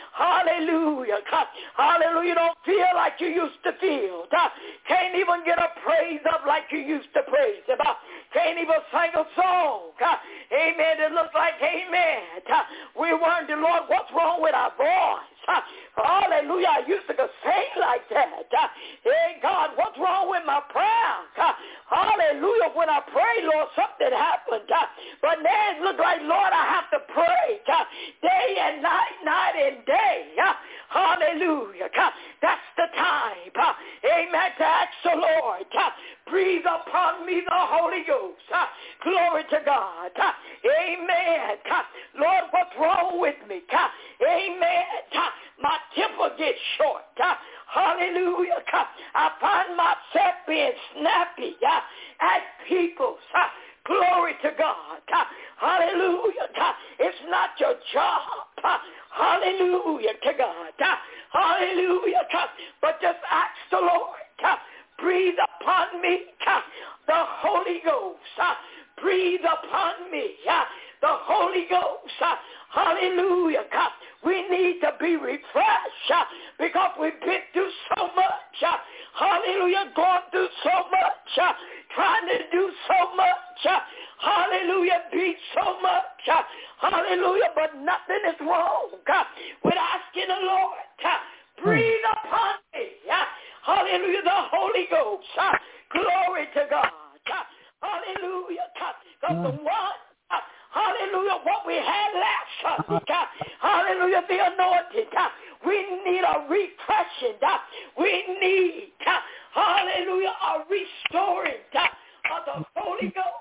Hallelujah. Hallelujah. You don't feel like you used to feel. Can't even get a praise up like you used to praise him. Can't even sing a song. Amen. It looks like, amen. We wonder, Lord, what's wrong with our voice? Hallelujah. I used to sing like that. Hey, God, what's wrong with my prayer? Hallelujah. When I pray, Lord, something happened. But now it looks like, Lord, I have to pray day and night, night and day. Hallelujah. That's the time. Amen. To ask the Lord, breathe upon me the Holy Ghost. Glory to God. Amen. Lord, what's wrong with me? Amen. My temper gets short. Hallelujah. I find myself being snappy at people. Glory to God. Hallelujah. It's not your job. Hallelujah to God. Hallelujah. But just ask the Lord. Breathe upon me the Holy Ghost. Breathe upon me the Holy Ghost. Hallelujah. We need to be refreshed because we've been through so much. Hallelujah. Going through so much. Trying to do so much. Hallelujah. Be so much. Hallelujah. But nothing is wrong with asking the Lord. Breathe upon me. Hallelujah. The Holy Ghost. Glory to God. Hallelujah. Because the one, hallelujah, what we had last Sunday, hallelujah, the anointing. We need a refreshing. We need, hallelujah, a restoring of the Holy Ghost.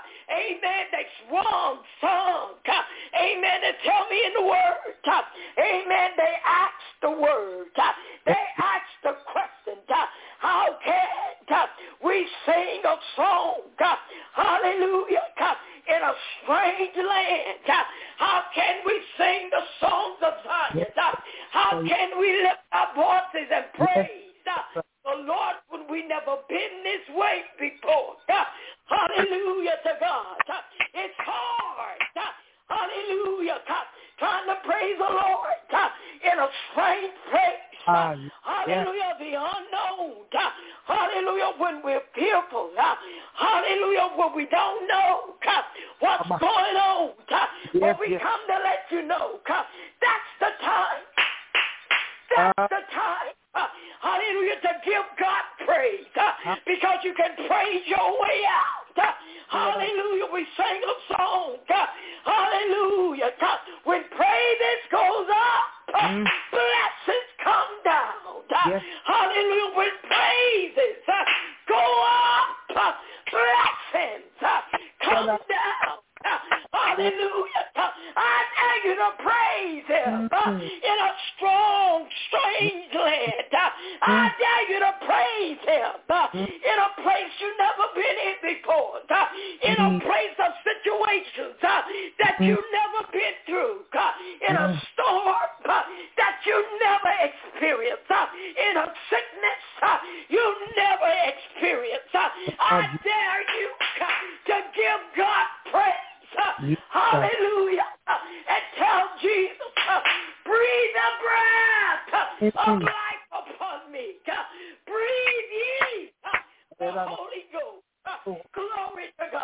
Amen. They sung. Amen. They tell me in the word. Amen. They asked the word. They asked the question. How can we sing a song? Hallelujah. In a strange land. How can we sing the songs of Zion? How can we lift our voices and praise the Lord when we never been this way before? Hallelujah to God. It's hard. Hallelujah. Trying to praise the Lord in a strange place. Hallelujah. The unknown. Hallelujah. When we're fearful. Hallelujah. When we don't know what's going on. But we come to let you know. That's the time. That's the time. Hallelujah. To give God praise. Because you can praise your way out. Hallelujah. We sing a song. Hallelujah. When praises goes up, blessings come down. Hallelujah. When praises go up, blessings come down. Hallelujah. I dare you to praise him in a strong, strange land. I dare you to praise him in a place you've never been in before. In a place of situations that you've never been through. In a storm that you never experienced. In a sickness you never experienced. I dare you to give God praise. Hallelujah. And tell Jesus, breathe the breath of life upon me. Breathe ye the Holy Ghost. Glory to God.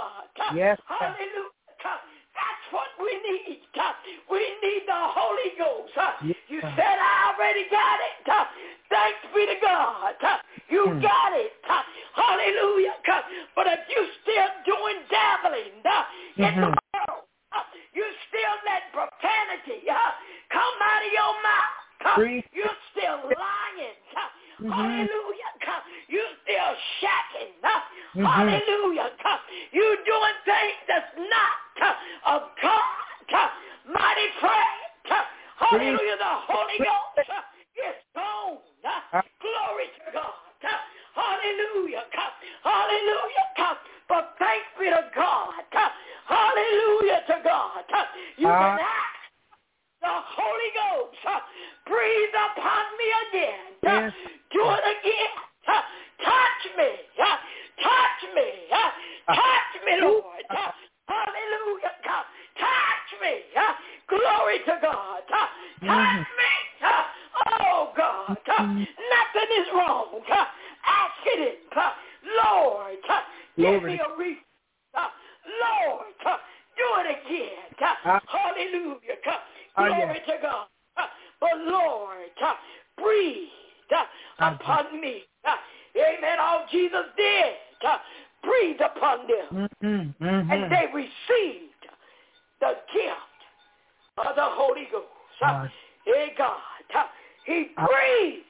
Yes. Hallelujah. That's what we need. We need the Holy Ghost. Yes. You said I already got it. Thanks be to God. You got it. Hallelujah. But if you still doing dabbling in the world, you still let profanity come out of your mouth. You're still lying. Hallelujah. You still shacking. Hallelujah. You doing things that's not of God. Mighty prayer. Hallelujah. The Holy Ghost is gone. Glory to God. Hallelujah. Hallelujah. But thanks be to God. Hallelujah to God. You can ask the Holy Ghost, breathe upon me again. Yes. Do it again. Touch me. Touch me. Touch me, Lord. Hallelujah. Touch me. Glory to God. Touch me. Oh, God. Nothing is wrong. Ask it. Lord, give me a reason. Lord, do it again. Hallelujah. Glory to God. But Lord, breathe upon me. Amen. All Jesus did, breathe upon them. And they received the gift of the Holy Ghost. Hey, God. He breathed.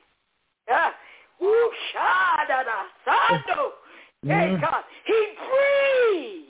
Hey, God. He breathed.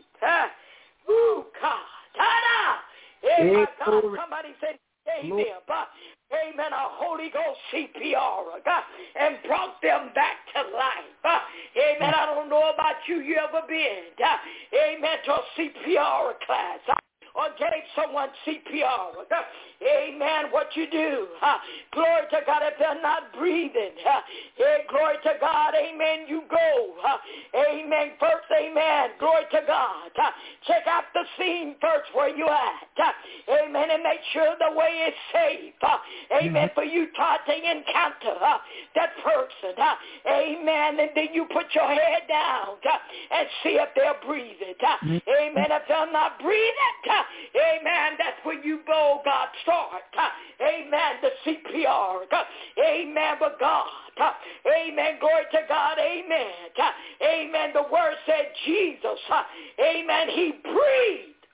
God. Hey, my God. Somebody said, amen. Amen. A Holy Ghost CPR, God, and brought them back to life. Amen. I don't know about you. You ever been, amen, to a CPR class? Or gave someone CPR. Amen. What you do. Glory to God. If they're not breathing. Glory to God. Amen. You go. Amen. First, amen. Glory to God. Check out the scene first where you at. Amen. And make sure the way is safe. Amen. For you try to encounter that person. Amen. And then you put your head down and see if they're breathing. Amen. If they're not breathing, amen, that's when you go, God, start. Amen, the CPR. Amen, but God. Amen, glory to God. Amen. Amen, the word said Jesus. Amen, he breathed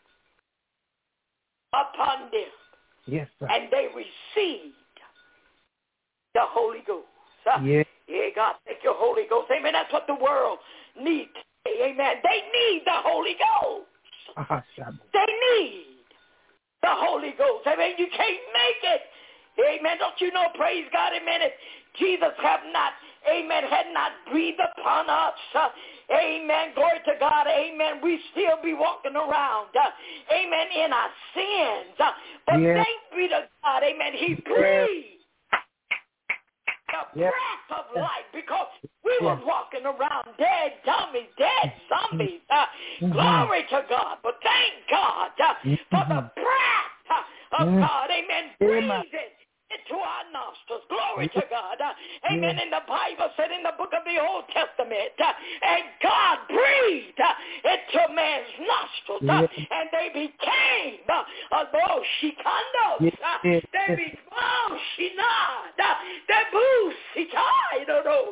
upon them. Yes, sir. And they received the Holy Ghost. Yes. Yeah, God, thank you, Holy Ghost. Amen, that's what the world needs. Amen, they need the Holy Ghost. They need the Holy Ghost. Amen. You can't make it. Amen. Don't you know, praise God, amen, if Jesus had not breathed upon us, amen, glory to God, amen, we still be walking around, amen, in our sins. But thanks be to God, amen, he breathed the breath of life, because we was walking around dead zombies. Glory to God. But thank God for the breath of God. Amen. Breathing into our nostrils. Glory to God. Amen. And the Bible said in the book of the Old Testament, and God breathed into man's nostrils, and they became Shikandos. They became Shinad. They boo Sitai.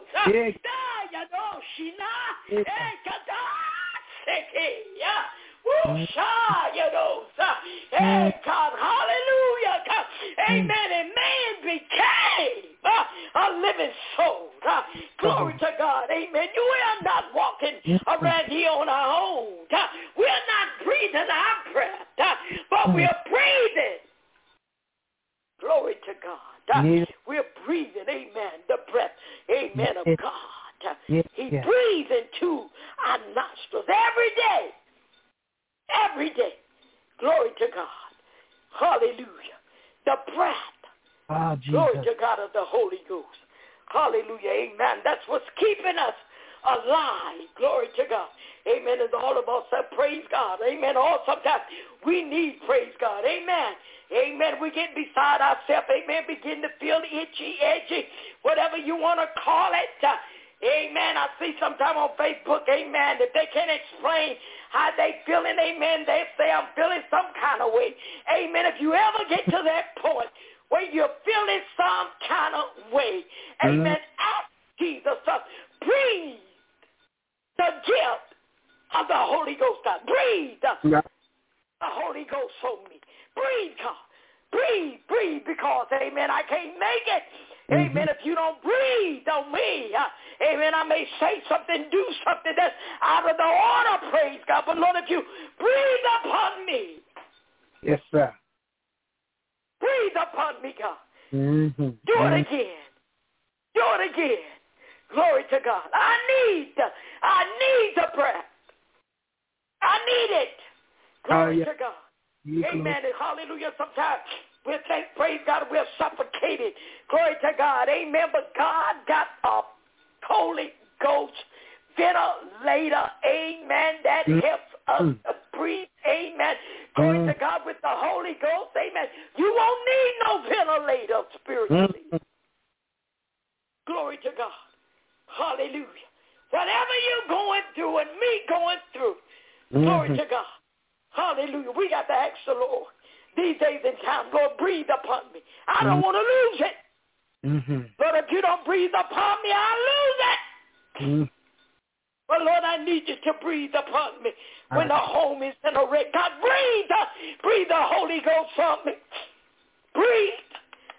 Hey, God, hallelujah. Amen. And man became a living soul. Glory to God. Amen. You are not walking around here on our own. We're not breathing our breath, but we're breathing. Glory to God. We're breathing, amen, the breath, amen, of God. He breathes into our nostrils every day. Every day. Glory to God. Hallelujah. The breath. Glory to God of the Holy Ghost. Hallelujah. Amen. That's what's keeping us alive. Glory to God. Amen. As all of us say, praise God. Amen. All sometimes we need praise God. Amen. Amen. We get beside ourselves. Amen. Begin to feel itchy, edgy, whatever you want to call it. Amen. I see sometime on Facebook, amen, that they can't explain how they feeling, amen. They say, I'm feeling some kind of way. Amen. If you ever get to that point where you're feeling some kind of way, amen, ask Jesus to breathe the gift of the Holy Ghost, God. Breathe the Holy Ghost on me. Breathe, God. Breathe, because, amen, I can't make it. Amen. If you don't breathe on me, amen, I may say something, do something that's out of the order, praise God. But, Lord, if you breathe upon me. Yes, sir. Breathe upon me, God. Do it again. Do it again. Glory to God. I need the breath. I need it. Glory to God. Amen. And hallelujah. Sometimes we think, praise God, we're suffocated. Glory to God. Amen. But God got a Holy Ghost ventilator. Amen. That helps us to breathe. Amen. Glory to God with the Holy Ghost. Amen. You won't need no ventilator spiritually. Glory to God. Hallelujah. Whatever you're going through and me going through. Glory to God. Hallelujah. We got to ask the Lord these days and times, Lord, breathe upon me. I don't want to lose it. Lord, if you don't breathe upon me, I'll lose it. But Lord, I need you to breathe upon me when the home is in a wreck. God, breathe the Holy Ghost on me. Breathe.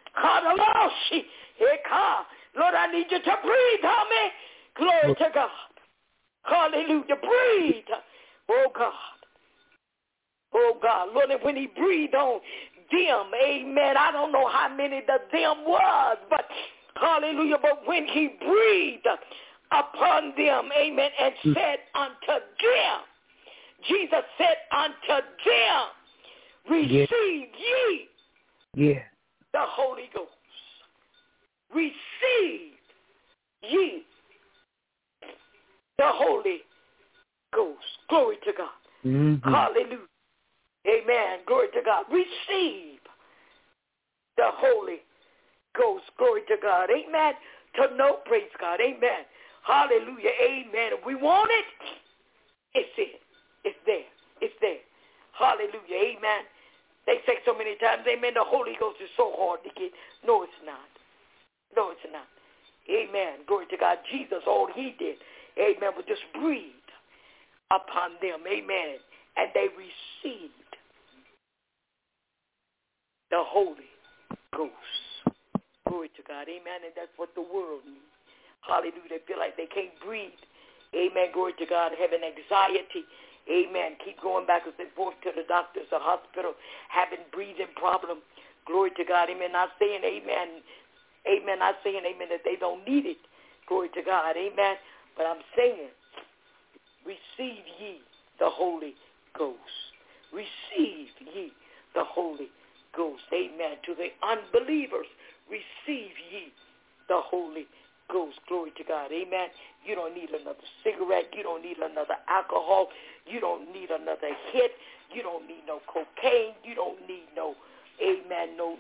Lord, I need you to breathe on me. Glory to God. Hallelujah. Breathe. Oh, God. Oh, God. Lord, and when he breathed on them, amen, I don't know how many the them was, but hallelujah, but when he breathed upon them, amen, and said unto them, Jesus said unto them, receive ye the Holy Ghost. Receive ye the Holy Ghost. Glory to God. Hallelujah. Amen. Glory to God. Receive the Holy Ghost. Glory to God. Amen. To know, praise God. Amen. Hallelujah. Amen. If we want it, it's it. It's there. It's there. Hallelujah. Amen. They say so many times, amen, the Holy Ghost is so hard to get. No, it's not. No, it's not. Amen. Glory to God. Jesus, all he did, amen, was just breathe upon them. Amen. And they received the Holy Ghost. Glory to God. Amen. And that's what the world needs. Hallelujah. They feel like they can't breathe. Amen. Glory to God. Having anxiety. Amen. Keep going backwards and forth to the doctors, the hospital, having breathing problems. Glory to God. Amen. Not saying amen. Amen. Not saying amen that they don't need it. Glory to God. Amen. But I'm saying, receive ye the Holy Ghost. Receive ye the Holy Ghost. Amen. To the unbelievers, receive ye the Holy Ghost. Glory to God. Amen. You don't need another cigarette. You don't need another alcohol. You don't need another hit. You don't need no cocaine. You don't need no, amen, no,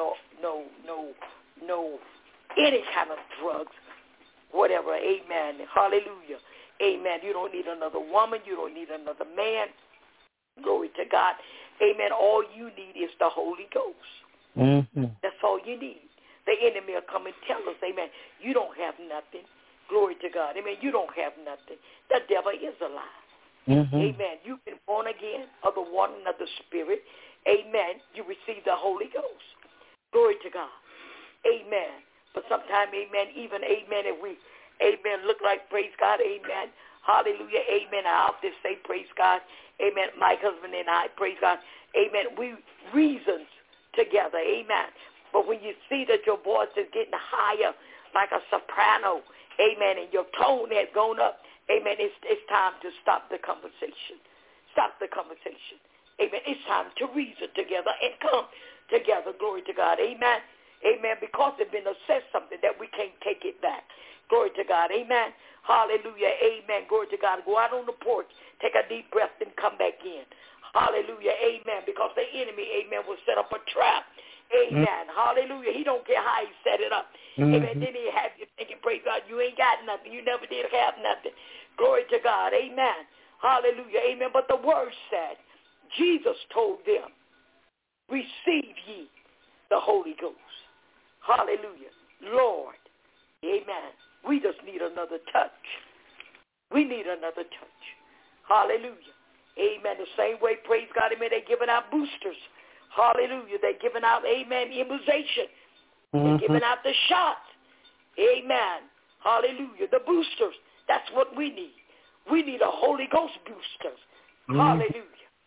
any kind of drugs, whatever. Amen. Hallelujah. Amen. You don't need another woman. You don't need another man. Glory to God. Amen. All you need is the Holy Ghost. That's all you need. The enemy will come and tell us, amen, you don't have nothing. Glory to God. Amen. You don't have nothing. The devil is a lie. Amen. You've been born again of the water and of the Spirit. Amen. You receive the Holy Ghost. Glory to God. Amen. But sometimes, amen, even, amen, if we, amen, look like, praise God, amen, hallelujah, amen, I often say, praise God, amen, my husband and I, praise God, amen, we reasons together, amen. But when you see that your voice is getting higher like a soprano, amen, and your tone has gone up, amen, it's time to stop the conversation. Stop the conversation. Amen. It's time to reason together and come together. Glory to God. Amen. Amen. Because it's been assessed something that we can't take it back. Glory to God. Amen. Hallelujah. Amen. Glory to God. Go out on the porch, take a deep breath, and come back in. Hallelujah. Amen. Because the enemy, amen, will set up a trap. Amen. Hallelujah. He don't care how he set it up. Amen. Then he have you thinking, praise God, you ain't got nothing. You never did have nothing. Glory to God. Amen. Hallelujah. Amen. But the word said, Jesus told them, receive ye the Holy Ghost. Hallelujah. Lord. Amen. We just need another touch. We need another touch. Hallelujah. Amen. The same way, praise God, amen, they're giving out boosters. Hallelujah. They're giving out, amen, immunization. They're giving out the shots. Amen. Hallelujah. The boosters. That's what we need. We need a Holy Ghost booster. Hallelujah.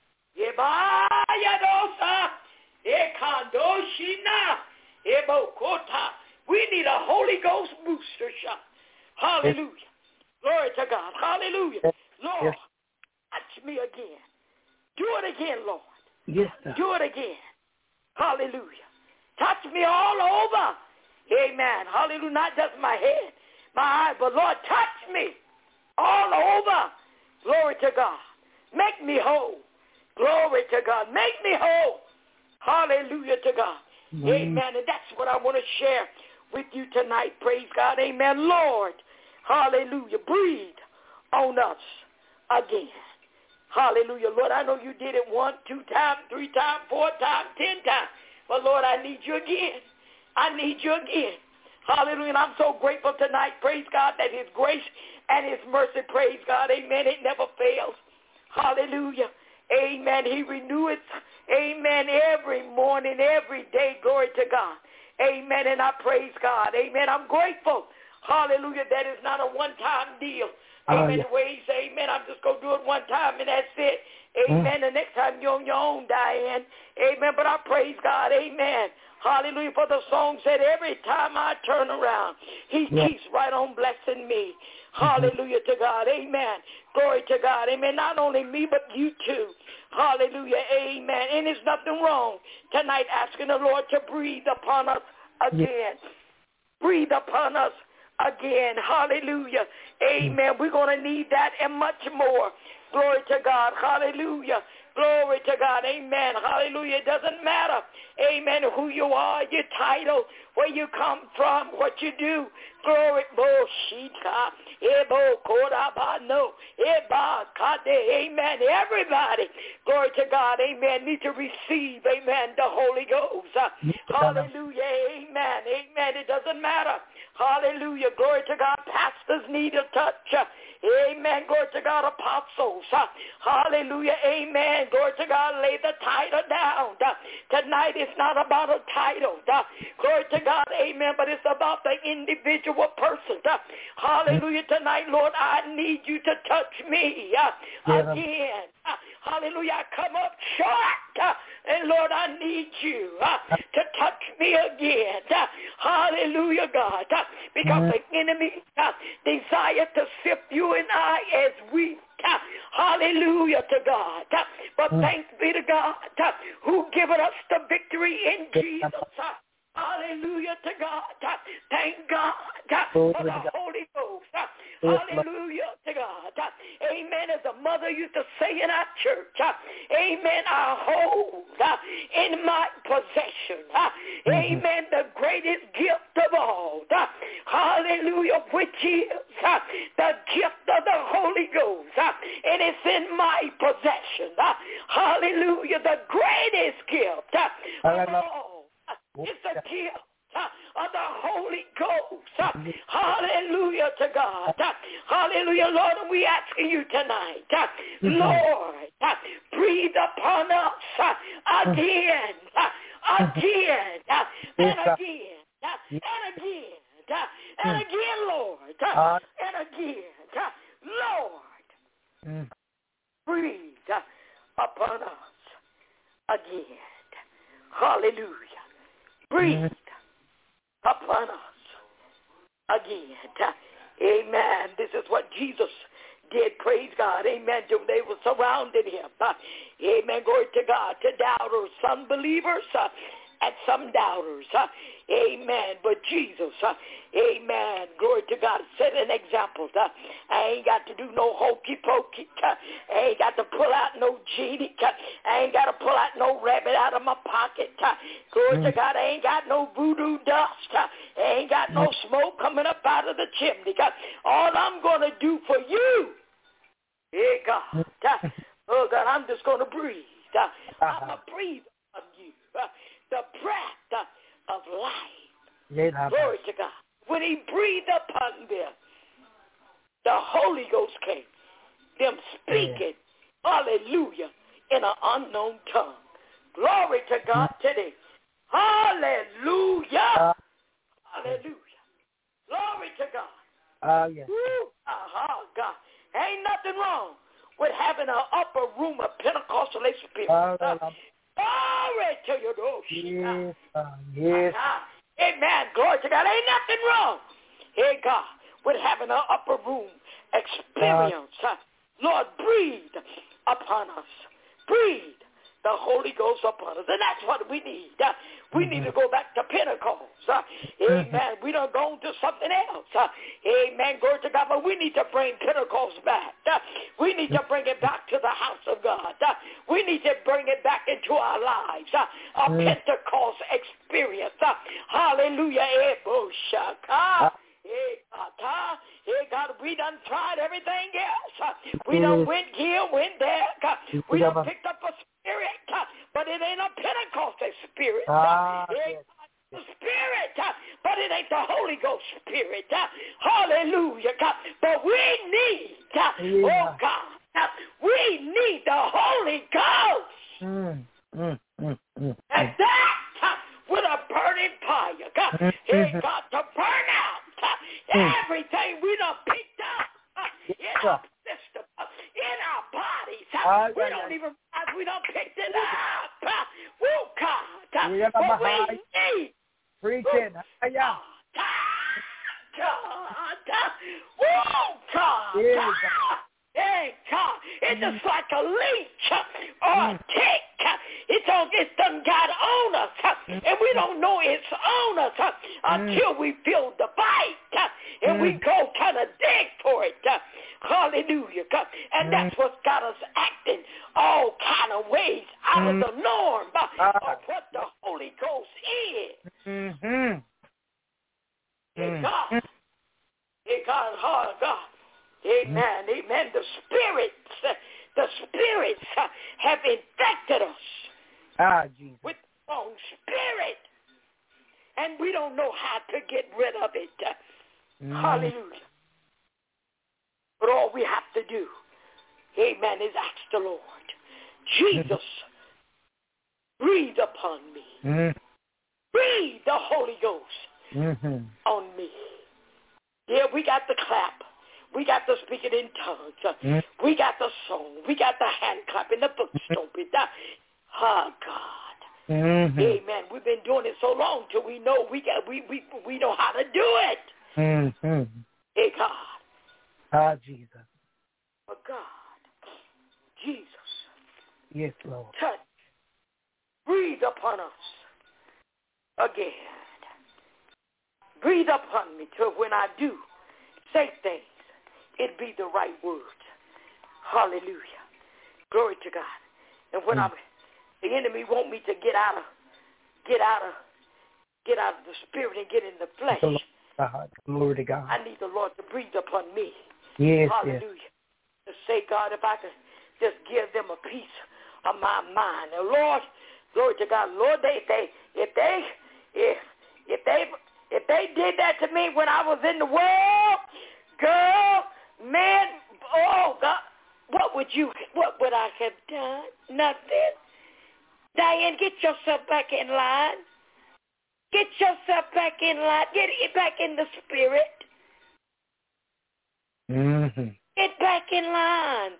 We need a Holy Ghost booster shot. Hallelujah. Glory to God. Hallelujah. Lord, touch me again. Do it again, Lord. Yes, sir. Do it again. Hallelujah. Touch me all over. Amen. Hallelujah. Not just my head, my eyes, but Lord, touch me all over. Glory to God. Make me whole. Glory to God. Make me whole. Hallelujah to God. Amen. And that's what I want to share with you tonight. Praise God. Amen. Lord, hallelujah. Breathe on us again. Hallelujah. Lord, I know you did it 1, 2 times, 3 times, 4 times, 10 times. But Lord, I need you again. I need you again. Hallelujah. And I'm so grateful tonight, praise God, that his grace and his mercy, praise God, amen, it never fails. Hallelujah. Amen. He renews, amen, every morning, every day. Glory to God. Amen. And I praise God. Amen. I'm grateful. Hallelujah. That is not a one-time deal. Amen. The way he say, amen, I'm just going to do it one time and that's it. Amen. The next time you're on your own, Diane. Amen. But I praise God. Amen. Hallelujah. For the song said, every time I turn around, he keeps right on blessing me. Hallelujah to God. Amen. Glory to God. Amen. Not only me, but you too. Hallelujah. Amen. And there's nothing wrong tonight asking the Lord to breathe upon us again. Breathe upon us again. Hallelujah. Amen. We're going to need that and much more. Glory to God. Hallelujah. Glory to God. Amen. Hallelujah. It doesn't matter. Amen. Who you are, your title, where you come from, what you do. Glory. Amen. Everybody. Glory to God. Amen. Need to receive. Amen. The Holy Ghost. Hallelujah. Amen. Amen. It doesn't matter. Hallelujah. Glory to God. Pastors need a touch. Amen. Glory to God. Apostles. Hallelujah. Amen. Glory to God. Lay the title down. Tonight it's not about a title. Glory to God. Amen. But it's about the individual person. Hallelujah. Tonight, Lord, I need you to touch me again. Hallelujah. I come up short. And Lord, I need you to touch me again. Hallelujah, God. Because the enemy desire to sift you and I as wheat. Hallelujah to God. But thanks be to God who given us the victory in Jesus. Hallelujah to God. Thank God for the Holy Ghost. Hallelujah to God. Amen. As a mother used to say in our church, amen, I hold in my possession, amen, the greatest gift of all. Hallelujah, which is the gift of the Holy Ghost. And it's in my possession. Hallelujah, the greatest gift of all. It's a gift of the Holy Ghost. Hallelujah to God. Hallelujah, Lord. And we asking you tonight, Lord, breathe upon us again, and again, and again, and again, Lord, and again, Lord, breathe upon us again. Hallelujah. Breathe upon us again. Amen. This is what Jesus did. Praise God. Amen. They were surrounding him. Amen. Glory to God. To doubters, unbelievers, and some doubters. Amen. But Jesus, amen, glory to God, set an example. I ain't got to do no hokey pokey. I ain't got to pull out no genie. I ain't got to pull out no rabbit out of my pocket. Glory to God, I ain't got no voodoo dust. I ain't got no smoke coming up out of the chimney. All I'm going to do for you, hey God, oh God, I'm just going to breathe. I'm going to breathe on you. The breath of life. Glory to God. When he breathed upon them, the Holy Ghost came. Them speaking, hallelujah, in an unknown tongue. Glory to God today. Hallelujah. Hallelujah. Glory to God. Yes. God. Ain't nothing wrong with having an upper room of Pentecostal experience. Glory to your Lord. Yes. Amen. Glory to God. Ain't nothing wrong, hey God, with having an upper room experience. Lord, breathe upon us. Breathe the Holy Ghost upon us. And that's what we need. We need to go back to Pentecost. Amen. We don't go to something else. Amen. Glory to God. But we need to bring Pentecost back. We need to bring it back to the house of God. We need to bring it back into our lives. A Pentecost experience. Hallelujah. Hey God, we done tried everything else. We done went here, went there. We done picked up a spirit, but it ain't a Pentecostal spirit. The spirit, but it ain't the Holy Ghost spirit. Hallelujah, God. But we need, oh God, we need the Holy Ghost. And that with a burning fire, God, hey God, to burn out everything we done picked up in our system, in our bodies. We don't even realize we done picked it up. Woo, God. But we need. Preach it. God. Woo, God. Hey, God. It's just like a leech or a tick. It's done got on us. And we don't know it's on us until we feel the bite. And we go kind of dig for it. Hallelujah. And that's what's got us acting all kind of ways out of the norm of what the Holy Ghost is. Hey, God. Hey, God. God. Amen. Amen. The spirits have infected us with the wrong spirit. And we don't know how to get rid of it. Hallelujah. But all we have to do, amen, is ask the Lord, Jesus, breathe upon me. Breathe the Holy Ghost on me. Yeah, we got the clap. We got the speaking in tongues. We got the song. We got the hand clapping, the foot stomping. Oh, God. Amen. We've been doing it so long till we know we know how to do it. Hey, God. Jesus. Oh, God. Jesus. Yes, Lord. Touch. Breathe upon us again. Breathe upon me till when I do say things, it be the right words. Hallelujah. Glory to God. And when the enemy want me to get out of the spirit and get in the flesh. Glory to God. I need the Lord to breathe upon me. Yes. Hallelujah. To say, God, if I could just give them a piece of my mind. And Lord, glory to God. Lord, if they did that to me when I was in the world, girl, man, oh God, what would I have done? Nothing. Diane, get yourself back in line. Get yourself back in line. Get back in the spirit. Get back in line.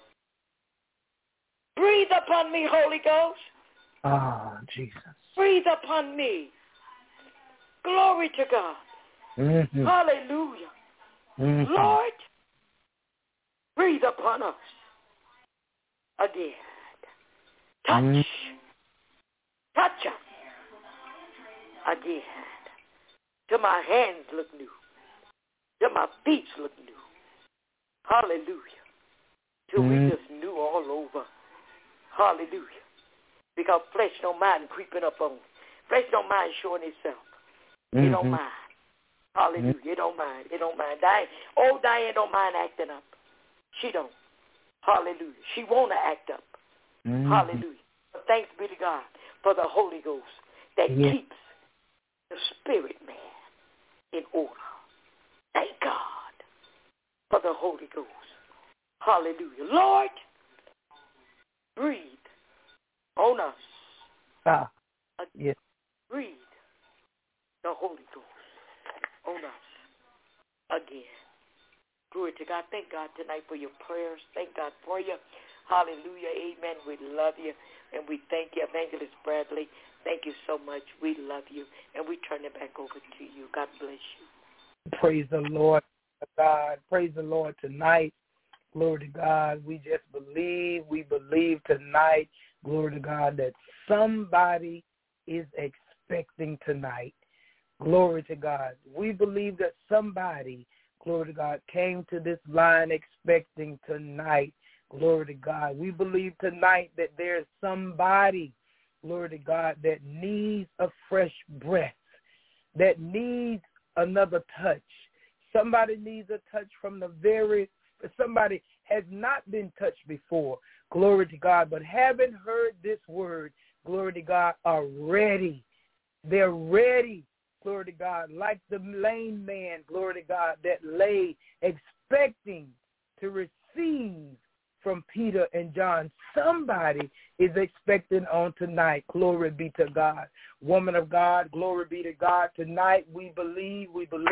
Breathe upon me, Holy Ghost. Jesus. Breathe upon me. Glory to God. Hallelujah. Lord, breathe upon us again. Touch us. again. Till my hands look new. Till my feet look new. Hallelujah. Till we just new all over. Hallelujah. Because flesh don't mind creeping up on it. Flesh don't mind showing itself. It don't mind. Hallelujah. It don't mind. It don't mind. Diane don't mind acting up. She don't. Hallelujah. She want to act up. Hallelujah. But thanks be to God for the Holy Ghost that keeps the spirit man in order. Thank God for the Holy Ghost. Hallelujah. Lord, breathe on us. Yes. Breathe the Holy Ghost on us again. Glory to God. Thank God tonight for your prayers. Thank God for you. Hallelujah. Amen. We love you. And we thank you, Evangelist Bradley. Thank you so much. We love you. And we turn it back over to you. God bless you. Praise the Lord, God. Praise the Lord tonight. Glory to God. We just believe. We believe tonight, glory to God, that somebody is expecting tonight. Glory to God. We believe that somebody, glory to God, came to this line expecting tonight. Glory to God. We believe tonight that there's somebody, glory to God, that needs a fresh breath, that needs another touch. Somebody needs a touch from somebody has not been touched before. Glory to God. But haven't heard this word, glory to God, are ready. They're ready, glory to God, like the lame man, glory to God, that lay expecting to receive from Peter and John. Somebody is expecting on tonight. Glory be to God. Woman of God, glory be to God. Tonight we believe.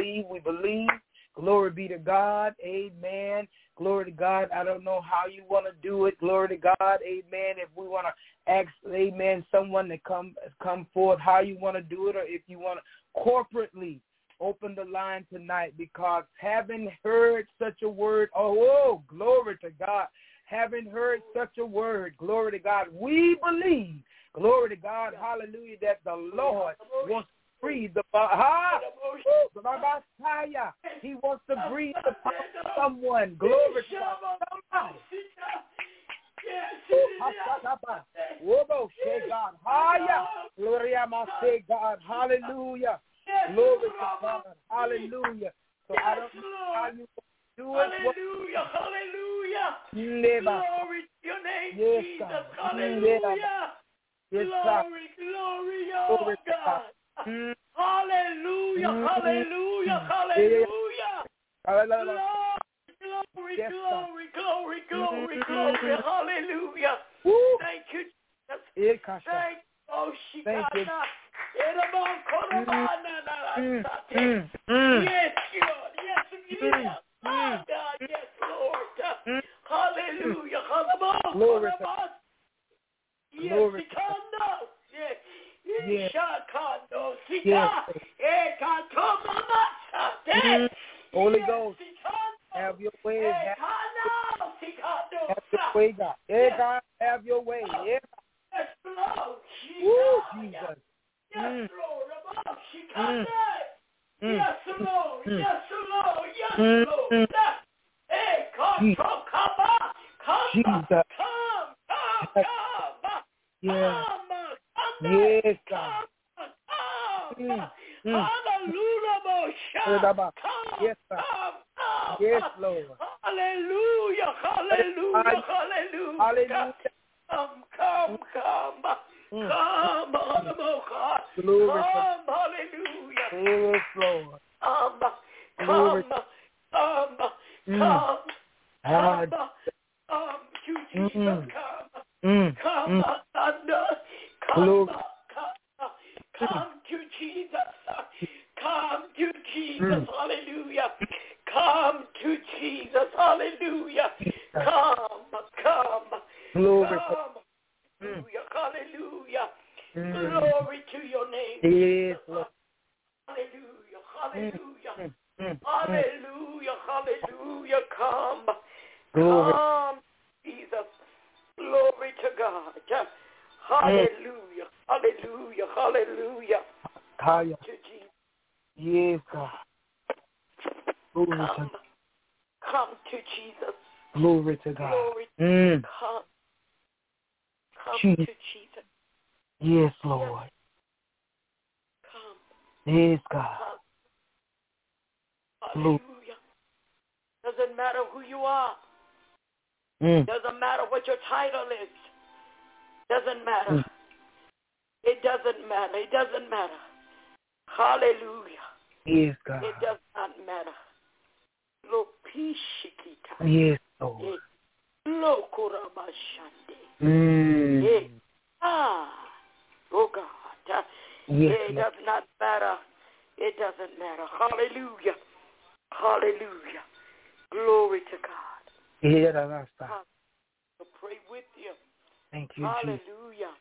Glory be to God. Amen. Glory to God. I don't know how you want to do it. Glory to God. Amen. If we want to ask, amen, someone to come forth, how you want to do it, or if you want to corporately open the line tonight, because having heard such a word, oh, glory to God. Having heard such a word, glory to God, we believe, glory to God, hallelujah, that the Lord wants to breathe the Messiah. He wants to breathe upon someone. Glory to God. Somebody. God. Hallelujah. Glory to God. Hallelujah. So I don't know how you do it. Hallelujah. Hallelujah. Never. Glory to your name, Yes, Jesus. God. Hallelujah. Yes, Glory, oh glory God. Hallelujah. Hallelujah. Hallelujah. Glory. Hallelujah. Thank you, Jesus. Thank you. Thank you. Yes, God. Oh, God. Yes, Lord. Hallelujah. Glory to God. Yes, Glory to God. Yes. Yes. Yes. Holy Ghost, have your way. Have your way, God. Yeah, God, have your way. Yeah. Yes, Lord. Woo, Jesus. Yes, Lord. Yes, Lord. Yes, Lord. Yes, Lord. Hey, come. Jesus. Come. Yeah. Yes, God. Hallelujah. Yes, God. Yes, Lord. Hallelujah. Hallelujah. Come. Come, God. Glory Come, hallelujah. Yes, Lord. Come, you Jesus, come, thunder, come to Jesus, come to Jesus, hallelujah, come to Jesus, hallelujah, come, glory. Hallelujah. Glory to your name. Yes, Lord. Hallelujah. Hallelujah. Come. Glory. Come, Jesus. Glory to God. Hallelujah. Hallelujah. to Jesus. Yes, God. Glory to Come to Jesus. Glory to God. Glory. Mm. Come Jesus. to Jesus. Yes, Lord. Come. Yes, God. Hallelujah. Doesn't matter who you are. Mm. Doesn't matter what your title is. Doesn't matter. Mm. It doesn't matter. It doesn't matter. Hallelujah. Yes, God. It does not matter. Yes, Lord. Mm. Oh God. Yes, It does not matter. It doesn't matter. Hallelujah. Hallelujah. Glory to God. Yeah, that's that. I'll pray with you. Thank you, Hallelujah. Jesus.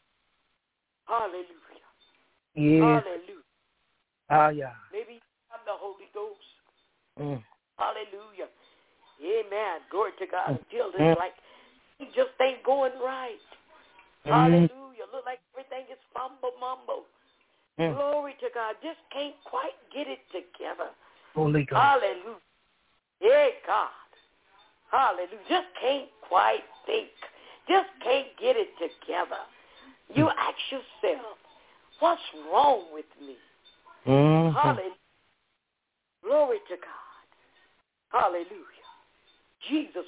Hallelujah. Yes. Hallelujah. Ah, yeah. Maybe you have the Holy Ghost. Mm. Hallelujah. Amen. Glory to God. Mm. Until it's like it just ain't going right. Mm. Hallelujah. Look like everything is fumble mumble. Mm. Glory to God. Just can't quite get it together. Holy God. Hallelujah. Yeah, God. Hallelujah. Just can't quite think. Just can't get it together. You ask yourself, what's wrong with me? Mm-hmm. Hallelujah. Glory to God. Hallelujah. Jesus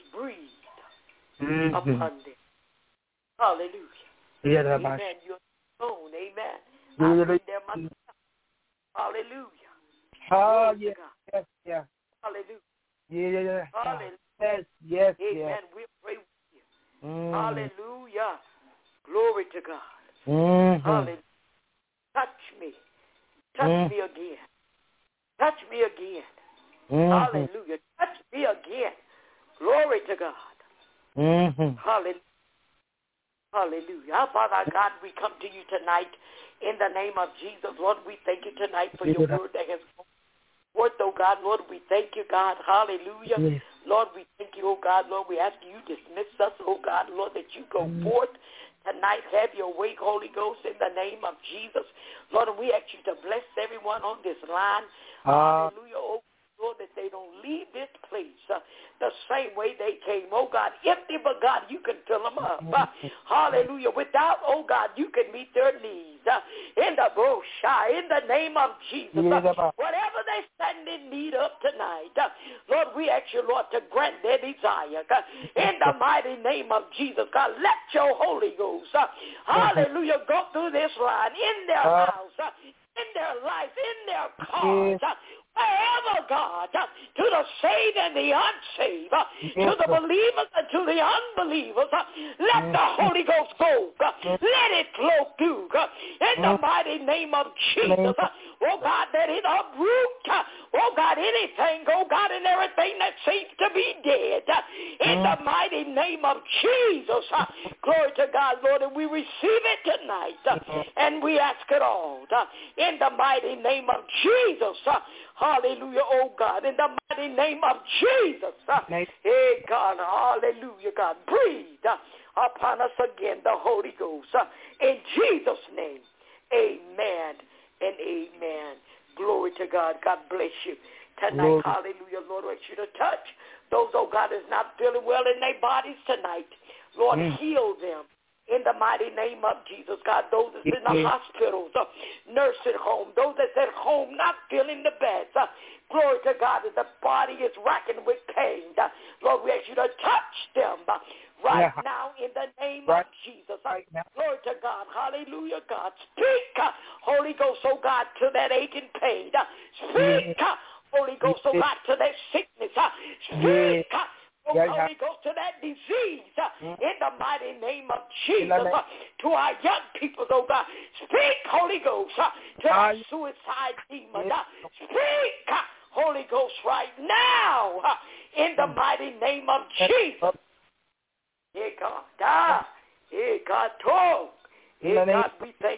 breathed upon them. Hallelujah. Yeah, Amen. You're alone. Amen. I've been there myself. Hallelujah. Oh, Glory yes, to God. yes, yeah. Hallelujah. Yeah. Hallelujah. Yes, yes, Amen. yes. We pray with you. Mm. Hallelujah. Glory to God. Mm-hmm. Hallelujah. Touch me. Touch me again. Touch me again. Mm-hmm. Hallelujah. Touch me again. Glory to God. Mm-hmm. Hallelujah. Hallelujah. Our Father God, we come to you tonight in the name of Jesus. Lord, we thank you tonight for your word that has come forth, oh God. Lord, we thank you, God. Hallelujah. Yes. Lord, we thank you, oh God. Lord, we ask you dismiss us, oh God. Lord, that you go forth tonight. Have your way, Holy Ghost, in the name of Jesus. Lord, and we ask you to bless everyone on this line. Hallelujah. Oh, Lord, that they don't leave this place the same way they came. Oh, God, empty, but God, you can fill them up. Hallelujah. Without, oh, God, you can meet their needs. In the Boshai, in the name of Jesus. Whatever they stand in need of tonight, Lord, we ask you, Lord, to grant their desire. In the mighty name of Jesus, God, let your Holy Ghost, hallelujah, go through this line in their house, in their life, in their cars, wherever, God, to the saved and the unsaved, to the believers and to the unbelievers, let the Holy Ghost go. Let it flow through. In the mighty name of Jesus, oh God, that it uproot, oh God, anything, oh God, and everything that seems to be dead. In the mighty name of Jesus, glory to God, Lord, and we receive it tonight, and we ask it all. In the mighty name of Jesus, hallelujah, oh God, in the mighty name of Jesus. Hey, God, hallelujah, God, breathe upon us again, the Holy Ghost. In Jesus' name, amen and amen. Glory to God. God bless you. Tonight, hallelujah, Lord, I want you to touch those, oh God, is not feeling well in their bodies tonight. Lord, heal them. In the mighty name of Jesus, God, those that's in the hospitals, nursing home, those that's at home not feeling the best. Glory to God, that the body is racking with pain. Lord, we ask you to touch them right now in the name of Jesus. Glory to God. Hallelujah, God. Speak, Holy Ghost, oh God, to that aching pain. Speak, Holy Ghost, oh God, to that sickness. Speak, oh, Holy Ghost, to that disease, in the mighty name of Jesus, to our young people, oh God. Speak, Holy Ghost, to that suicide demon. Speak, Holy Ghost, right now, in the mighty name of Jesus. Yeah, God. Yeah, God, talk. Yeah, God,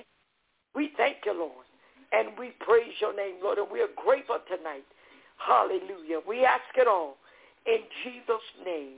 we thank you, Lord, and we praise your name, Lord, and we are grateful tonight. Hallelujah. We ask it all. In Jesus' name,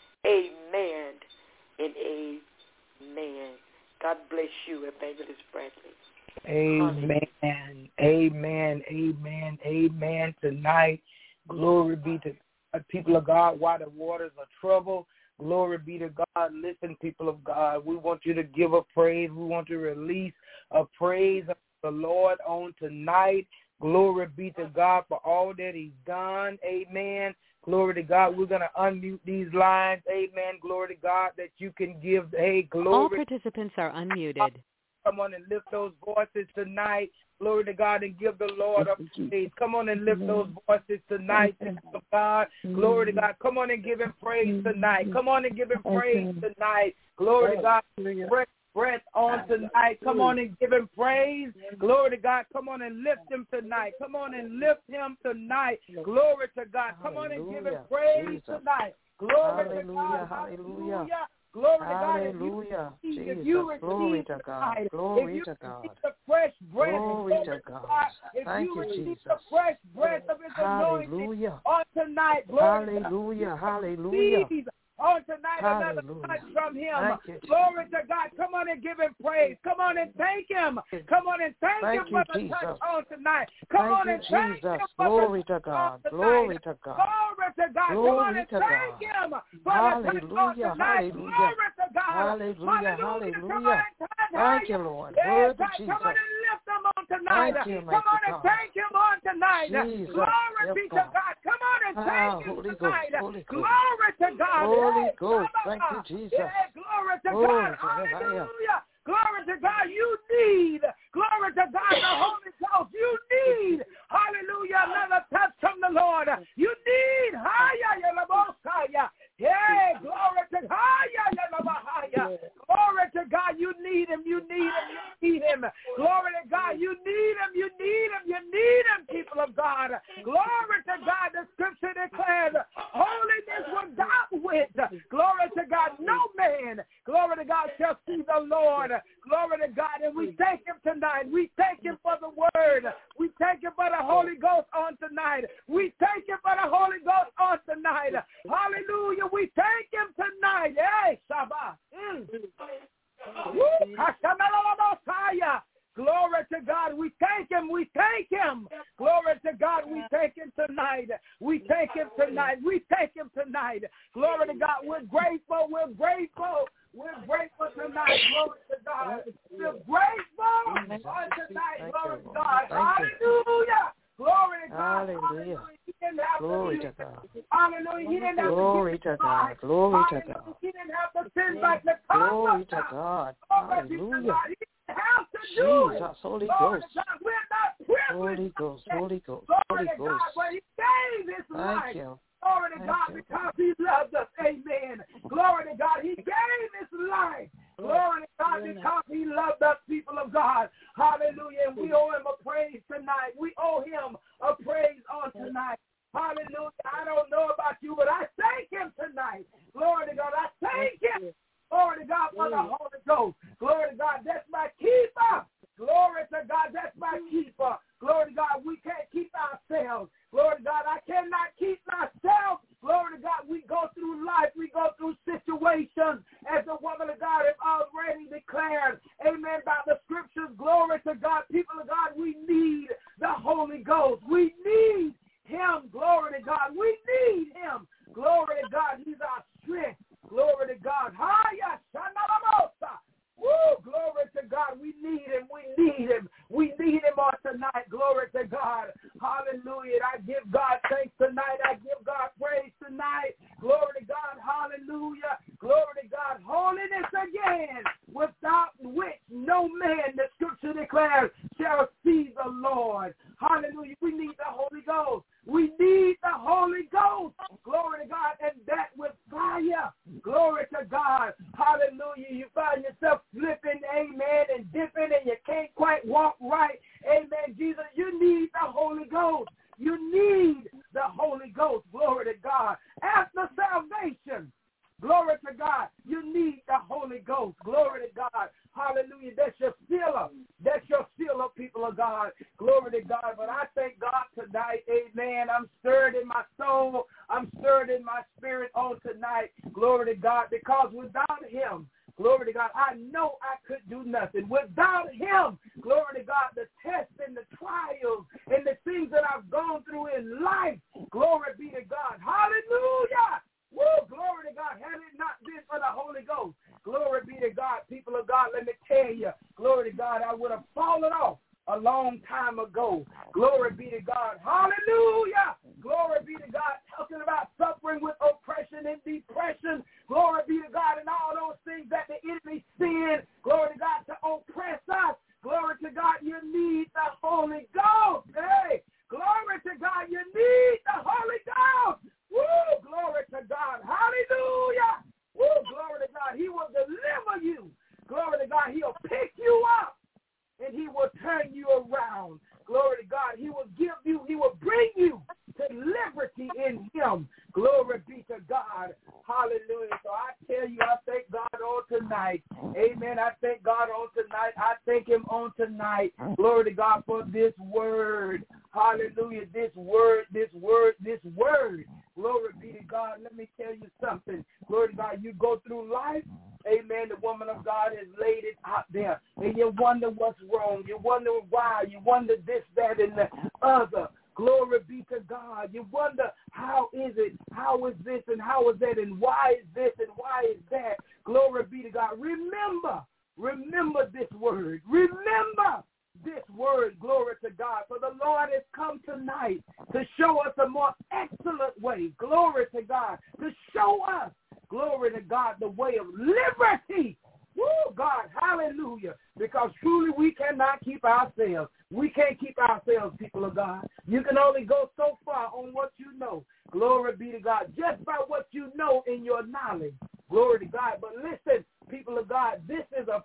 amen and amen. God bless you, Evangelist Bradley. Amen. Amen. Amen. Amen. Tonight, glory be to God. People of God, while the waters are troubled, glory be to God. Listen, people of God, we want you to give a praise. We want to release a praise of the Lord on tonight. Glory be to God for all that he's done. Amen. Glory to God. We're going to unmute these lines. Amen. Glory to God that you can give. Hey, glory. All participants are unmuted. Come on and lift those voices tonight. Glory to God, and give the Lord a praise. Come on and lift those voices tonight, people of God. Glory to God. Come on and give him praise tonight. Come on and give him praise tonight. Glory to God. Breath on tonight. Come on and give him praise. Glory to God. Come on and lift him tonight. Come on and lift him tonight. Glory to God. Come on and give him praise tonight. Glory to God. Hallelujah. Glory to God. Hallelujah. If you Glory to God. Glory to God. The fresh breath. Glory to God. Thank you, Jesus. The fresh breath of his anointing on tonight. Hallelujah. Hallelujah. On tonight, another touch from him. Glory to God. Come on and give him praise. Come on and thank him. Come on and thank him for the touch on tonight. Come on and thank him for the touch on tonight. Glory to God. Glory to God. Come on and thank him for the touch on tonight. Glory to God. Hallelujah. Hallelujah. Thank you, Lord. Yes, Come on and lift him on tonight. Come on and thank him on tonight. Glory be to God. Come on and thank him tonight. Glory to God. Holy Ghost, thank you, Jesus. Yeah, glory to God. Hallelujah. Glory to God. You need, glory to God, the Holy Ghost. You need, hallelujah, another touch from the Lord. You need, yeah, glory to God. Glory to God. You need him. You need him. You need him. Glory to God. You need him. You need him. You need him, people of God. Glory to God. The scripture declares holiness without wit. Glory to God. No man, glory to God, shall see the Lord. Glory to God. And we thank him tonight. We thank him for the word. We thank him for the Holy Ghost on tonight. We thank him for the Holy Ghost on tonight. Hallelujah. We thank him tonight. Hey, Shabbat. Glory to God. We thank him. We thank him. Glory to God. We thank him tonight. We thank him tonight. We thank him tonight. Glory to God. We're grateful. We're grateful. We're grateful tonight. Glory to God. We're grateful on tonight. Glory to God. Hallelujah. Glory to God. Hallelujah. Glory to God. Hallelujah. He didn't have Glory to God. Glory to God. He didn't have to sin like the come. Glory to God. Hallelujah. He didn't have to do it. Jesus, Holy Ghost. We're not privileged. Holy Ghost. Holy Ghost. Glory Holy to God. Ghost. But he gave his life. Thank you. Glory to God, because he loved us. Amen. Glory to God. He gave his life. Glory to God, because he loved us, people of God. Hallelujah. And we owe him a praise tonight. We owe him a praise on tonight. Hallelujah. I don't know about you, but I thank him tonight. Glory to God. I thank him. Glory to God for the Holy Ghost. Glory to God. That's my keeper. Glory to God. That's my keeper. Glory to God. We can't keep ourselves. Glory to God. I cannot keep myself. Glory to God. We go through life. We go through situations as the woman of God has already declared. Amen. By the scriptures. Glory to God. People of God, we need the Holy Ghost. We need him. Glory to God. We need him. Glory to God. He's our strength. Glory to God. Woo, glory to God. We need him. We need him. We need him on tonight. Glory to God. Hallelujah. I give God thanks tonight. I give God praise tonight. Glory to God. Hallelujah. Glory to God. Holiness again, without which no man, the scripture declares, shall see the Lord. Hallelujah. We need the Holy Ghost. We need the Holy Ghost. Glory to God. And that with fire. Glory to God. Hallelujah. You find yourself slipping, amen, and dipping, and you can't quite walk right. Amen. Jesus, you need the Holy Ghost. You need the Holy Ghost. Glory to God. After salvation, glory to God, you need the Holy Ghost. Glory to God. Hallelujah. That's your sealer. That's your sealer, people of God. Glory to God. But I thank God tonight. Amen. I'm stirred in my soul. I'm stirred in my spirit on tonight. Glory to God. Because without him, glory to God, I know I could do nothing. Without him, glory to God, the tests and the trials and the things that I've gone through in life, glory be to God. Hallelujah. Woo, glory to God. Had it not been for the Holy Ghost, glory be to God, people of God, let me tell you, glory to God, I would have fallen off a long time ago. Glory be to God. Hallelujah. Glory be to God. Talking about suffering with oppression and depression. Glory be to God, and all those things that the enemy sends. Glory to God, to oppress us. Glory to God, you need the Holy Ghost. Hey, glory to God, you need the Holy Ghost. Woo, glory to God. Hallelujah. Woo, glory to God. He will deliver you. Glory to God. He'll pick you up. And he will turn you around. Glory to God. He will bring you to liberty in him. Glory be to God. Hallelujah. So I tell you, I thank God on tonight. Amen. I thank God on tonight. I thank him on tonight. Glory to God for this word. Hallelujah. This word. Glory be to God. Let me tell you something. Glory to God. You go through life. Amen. The woman of God has laid it out there. And you wonder what's wrong. You wonder why. You wonder this, that, and the other. Glory be to God. You wonder how is it? How is this and how is that? And why is this and why is that? Glory be to God. Remember this word. Remember this word. Glory to God. For the Lord has come tonight to show us a more excellent way. Glory to God. To show us, glory to God, the way of liberty. Woo, God, hallelujah. Because truly we cannot keep ourselves. We can't keep ourselves, people of God. You can only go so far on what you know. Glory be to God. Just by what you know in your knowledge. Glory to God. But listen, people of God, this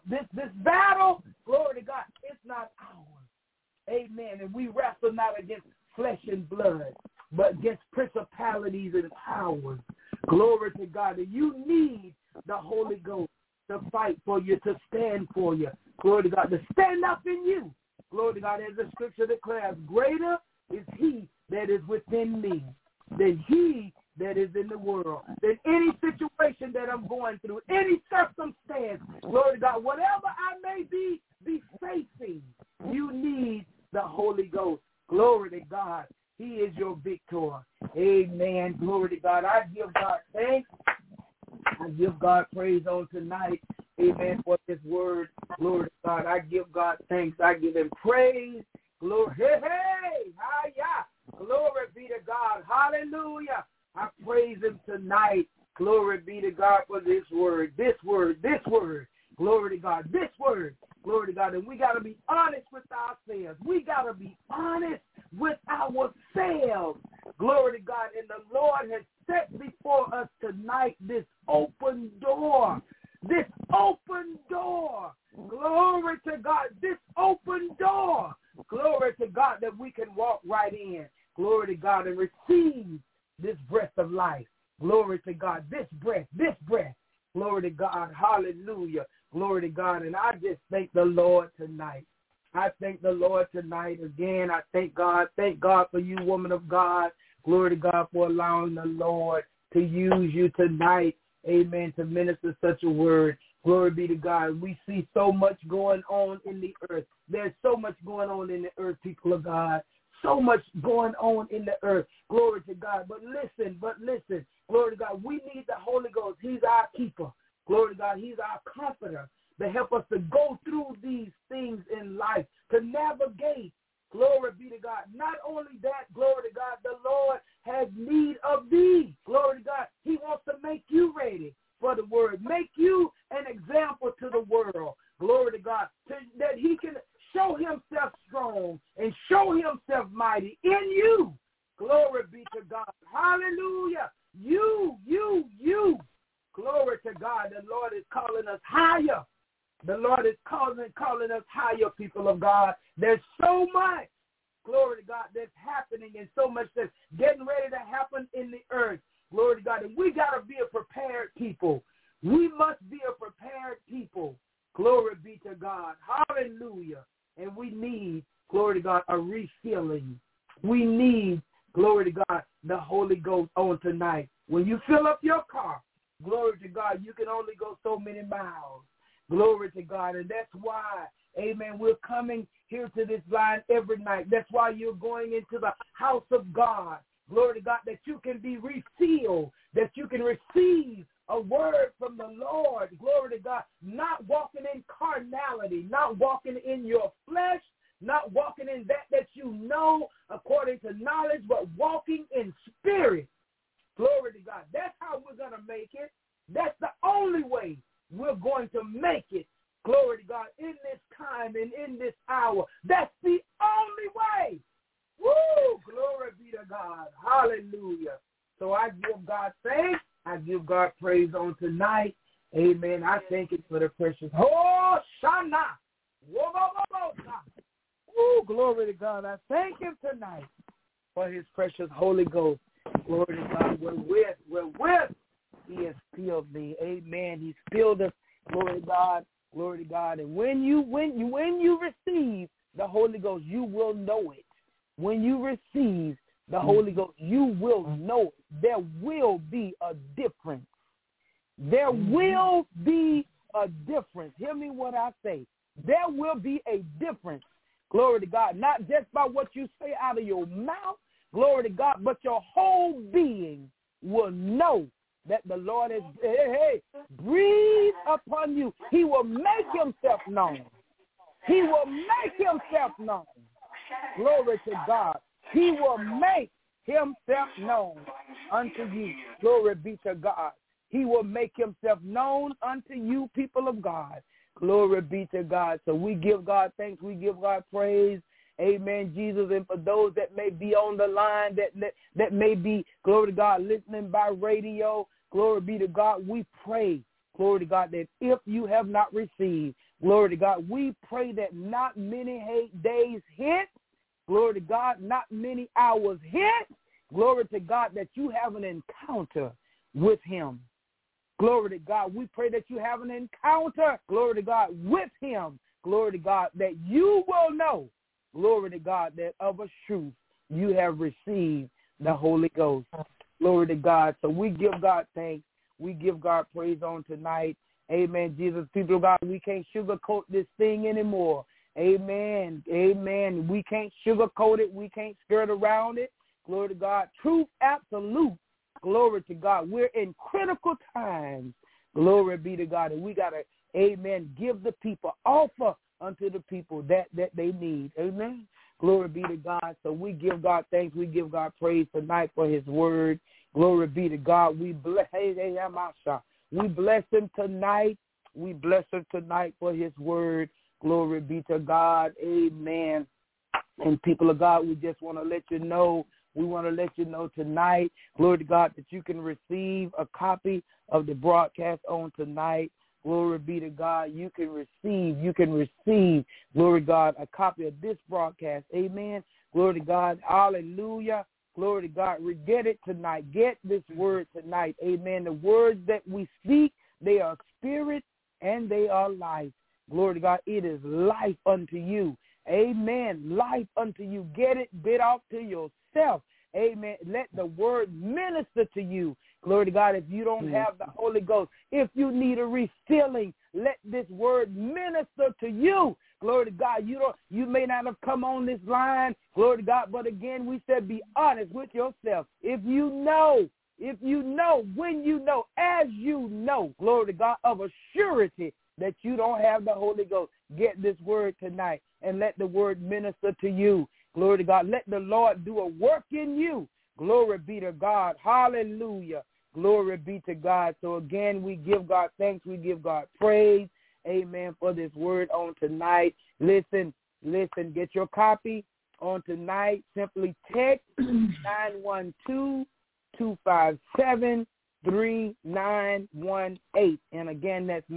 battle, glory to God, it's not ours. Amen. And we wrestle not against flesh and blood, but against principalities and powers. Glory to God. And you need the Holy Ghost to fight for you, to stand for you. Glory to God, to stand up in you. Glory to God, as the scripture declares, greater is he that is within me than he that is in the world. Than any situation that I'm going through, any circumstance, glory to God, whatever I may be facing, you need the Holy Ghost. Glory to God. He is your victor. Amen. Glory to God. I give God thanks. I give God praise on tonight. Amen. For this word. Glory to God. I give God thanks. I give him praise. Glory. Hey. Hi-ya. Glory be to God. Hallelujah. I praise him tonight. Glory be to God for this word. This word. Glory to God. This word. Glory to God. And we got to be honest with ourselves. We got to be honest with ourselves. Glory to God. And the Lord has set before us tonight this open door. This open door. Glory to God. This open door. Glory to God that we can walk right in. Glory to God and receive this breath of life. Glory to God. This breath. Glory to God. Hallelujah. Glory to God. And I just thank the Lord tonight. I thank the Lord tonight again. I thank God. Thank God for you, woman of God. Glory to God for allowing the Lord to use you tonight. Amen. To minister such a word. Glory be to God. We see so much going on in the earth. There's so much going on in the earth, people of God. So much going on in the earth. Glory to God. But listen. Glory to God. We need the Holy Ghost. He's our keeper. Glory to God. He's our comforter to help us to go through these things in life, to navigate. Glory be to God. Not only that, glory to God, the Lord has need of thee. Glory to God. He wants to make you ready for the word. Make you an example to the world. Glory to God. That he can show himself strong and show himself mighty in you. Glory be to God. Hallelujah. You. Glory to God. The Lord is calling us higher. The Lord is calling us higher, people of God. There's so much, glory to God, that's happening and so much that's getting ready to happen in the earth. Glory to God. And we got to be a prepared people. We must be a prepared people. Glory be to God. Hallelujah. And we need, glory to God, a refilling. We need, glory to God, the Holy Ghost on tonight. When you fill up your car, glory to God, you can only go so many miles. Glory to God. And that's why, amen, we're coming here to this line every night. That's why you're going into the house of God. Glory to God, that you can be refilled, that you can receive a word from the Lord. Glory to God, not walking in carnality, not walking in your flesh, not walking in that you know according to knowledge, but walking in spirit. Glory to God. That's how we're going to make it. That's the only way we're going to make it. Glory to God, in this time and in this hour. That's the only way. Woo! Glory be to God. Hallelujah. So I give God thanks. I give God praise on tonight. Amen. I thank you for the precious. Oh, Shana. Woo! Glory to God. I thank him tonight for his precious Holy Ghost. Glory to God. Wherewith he has filled me. Amen. He's filled us. Glory to God. Glory to God. And when you receive the Holy Ghost, you will know it. When you receive the Holy Ghost, you will know it. There will be a difference. There will be a difference. Hear me what I say. There will be a difference. Glory to God. Not just by what you say out of your mouth. Glory to God. But your whole being will know that the Lord has breathed upon you. He will make himself known. He will make himself known. Glory to God. He will make himself known unto you. Glory be to God. He will make himself known unto you, people of God. Glory be to God. So we give God thanks. We give God praise. Amen, Jesus. And for those that may be on the line, that may be, glory to God, listening by radio, glory be to God, we pray, glory to God, that if you have not received, glory to God, we pray that not many days hit, glory to God, not many hours hit, glory to God, that you have an encounter with him. Glory to God. We pray that you have an encounter, glory to God, with him. Glory to God, that you will know, glory to God, that of a truth you have received the Holy Ghost. Glory to God. So we give God thanks. We give God praise on tonight. Amen. Jesus, people of God, we can't sugarcoat this thing anymore. Amen. Amen. We can't sugarcoat it. We can't skirt around it. Glory to God. Truth absolute. Glory to God. We're in critical times. Glory be to God. And we got to, amen, give the people, offer unto the people that they need. Amen. Glory be to God. So we give God thanks. We give God praise tonight for his word. Glory be to God. We bless him tonight. We bless him tonight for his word. Glory be to God. Amen. And people of God, we just want to let you know, we want to let you know tonight, glory to God, that you can receive a copy of the broadcast on tonight. Glory be to God. You can receive, glory to God, a copy of this broadcast. Amen. Glory to God. Hallelujah. Glory to God. Get it tonight. Get this word tonight. Amen. The words that we speak, they are spirit and they are life. Glory to God. It is life unto you. Amen. Life unto you. Get it bit off to yourself. Amen. Let the word minister to you. Glory to God. If you don't have the Holy Ghost, if you need a refilling, let this word minister to you. Glory to God. You may not have come on this line. Glory to God. But again, we said be honest with yourself. If you know, when you know, as you know, glory to God, of a surety that you don't have the Holy Ghost, get this word tonight and let the word minister to you. Glory to God. Let the Lord do a work in you. Glory be to God. Hallelujah. Glory be to God. So again, we give God thanks. We give God praise. Amen. For this word on tonight. Listen, get your copy on tonight. Simply text 912-257-3918. And again, that's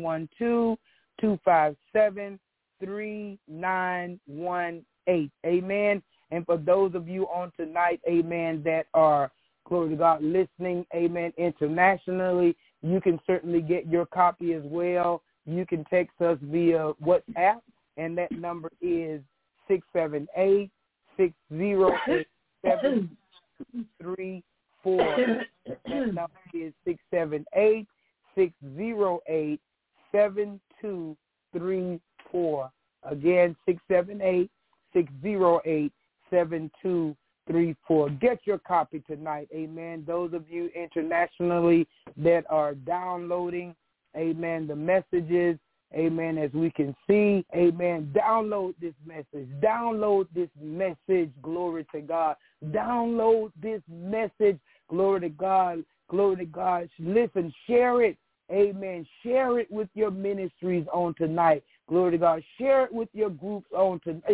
912-257-3918. Amen. And for those of you on tonight, amen, that are, glory to God, listening, amen, internationally, you can certainly get your copy as well. You can text us via WhatsApp, and that number is 678-608-7346. That number is 678-608-7234. Again, 678-608-7234. Get your copy tonight, amen. Those of you internationally that are downloading, amen, the messages, amen, as we can see, amen, download this message. Download this message, glory to God. Download this message, glory to God. Glory to God. Listen, share it, amen. Share it with your ministries on tonight. Glory to God. Share it with your groups on tonight.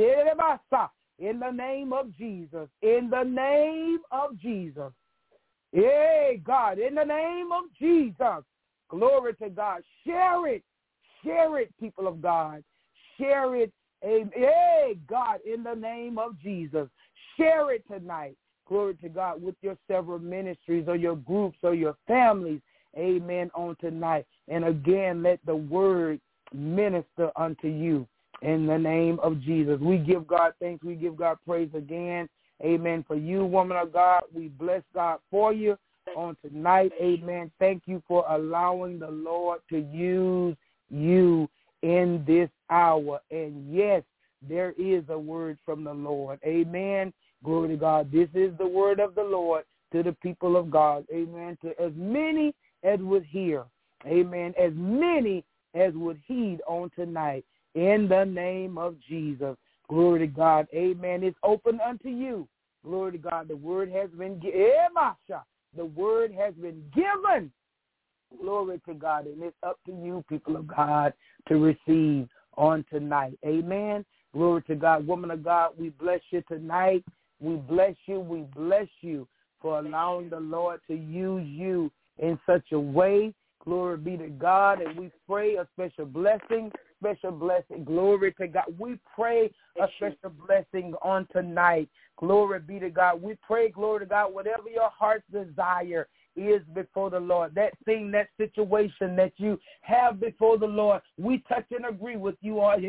In the name of Jesus. In the name of Jesus. Hey, God, in the name of Jesus. Glory to God. Share it. Share it, people of God. Share it. Hey, God, in the name of Jesus. Share it tonight. Glory to God, with your several ministries or your groups or your families. Amen, on tonight. And again, let the word minister unto you in the name of Jesus. We give God thanks. We give God praise again. Amen. For you, woman of God, we bless God for you on tonight. Amen. Thank you for allowing the Lord to use you in this hour. And yes, there is a word from the Lord. Amen. Glory to God. This is the word of the Lord to the people of God. Amen. To as many as would hear. Amen. As many as would heed on tonight. In the name of Jesus. Glory to God. Amen. It's open unto you. Glory to God. The word has been given. The word has been given. Glory to God. And it's up to you, people of God, to receive on tonight. Amen. Glory to God. Woman of God, we bless you tonight. We bless you. We bless you for allowing the Lord to use you in such a way. Glory be to God. And we pray a special blessing. Special blessing. Glory to God. We pray a special blessing on tonight. Glory be to God. We pray, glory to God, whatever your heart's desire is before the Lord, that thing, that situation that you have before the Lord, we touch and agree with you on.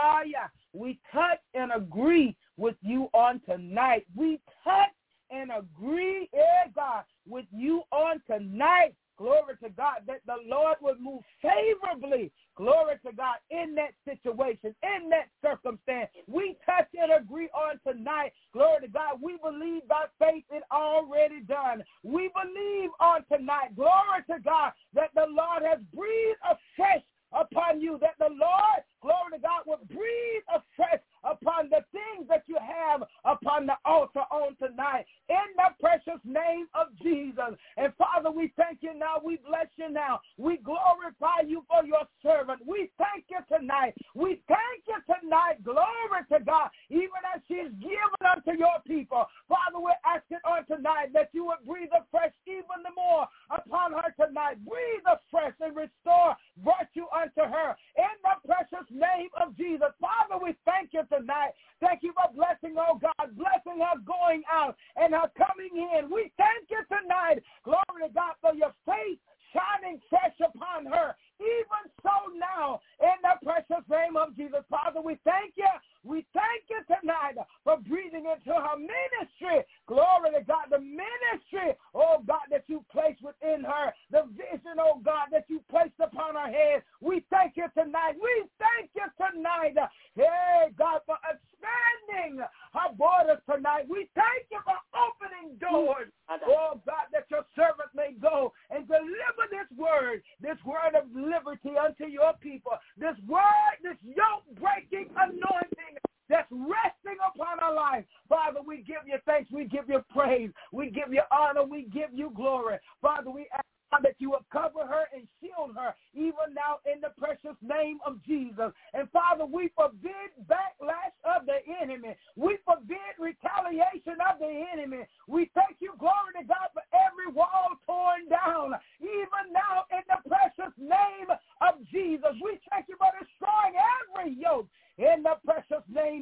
We touch and agree with you on tonight. We touch and agree, God, with you on tonight. Glory to God, that the Lord would move favorably, glory to God, in that situation, in that circumstance. We touch and agree on tonight. Glory to God. We believe by faith it's already done. We believe on tonight, glory to God, that the Lord has breathed afresh upon you, that the Lord, glory to God, will breathe afresh upon the things that you have upon the altar on tonight, in the precious name of Jesus. And Father, we thank you now. We bless you now. We glorify you for your servant. We thank you tonight. We thank you tonight. Glory to God. Even as she's given unto your people, Father, we're asking on tonight that you would breathe afresh even the more upon her tonight. Breathe afresh and restore virtue unto her in the precious name of Jesus. Father, we thank you tonight. Thank you for blessing, oh God, blessing her going out and her coming in. We thank you tonight, glory to God, for your faith shining fresh upon her, even so now, in the precious name of Jesus. Father, we thank you. We thank you tonight for breathing into her ministry. Glory to God, the ministry, oh God, that you placed within her, the vision, oh God, that you placed upon her head. We thank you tonight. We thank you tonight. Hey, God, for expanding her borders tonight. We thank you for opening doors, oh God, that your servant may go and deliver this word of liberty unto your people, this word, this yoke-breaking anointing that's resting upon our life. Father, we give you thanks. We give you praise. We give you honor. We give you glory. Father, we ask that you will cover her and shield her even now in the precious name of Jesus. And Father, we forbid backlash of the enemy. We forbid retaliation of the enemy. We thank you, glory to God, for every wall torn down, even now in the precious name of Jesus. We thank you for destroying every yoke in the precious name,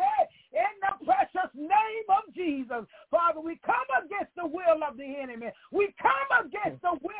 in the precious name of Jesus. Father, we come against the will of the enemy. We come against the will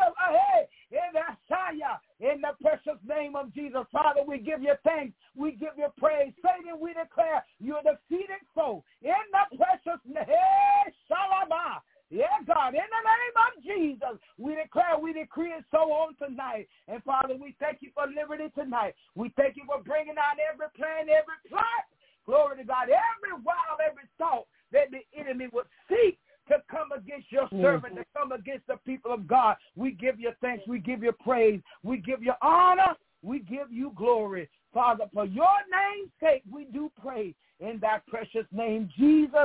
in the precious name of Jesus. Father, we give you thanks. We give you praise. Satan, we declare you're defeated foe in the precious name. Yeah, God, in the name of Jesus, we declare, we decree it so on tonight. And, Father, we thank you for liberty tonight. We thank you for bringing out every plan, every plot. Glory to God, every wild, every thought that the enemy would seek to come against your servant, to come against the people of God. We give you thanks. We give you praise. We give you honor. We give you glory. Father, for your name's sake, we do pray in thy precious name, Jesus.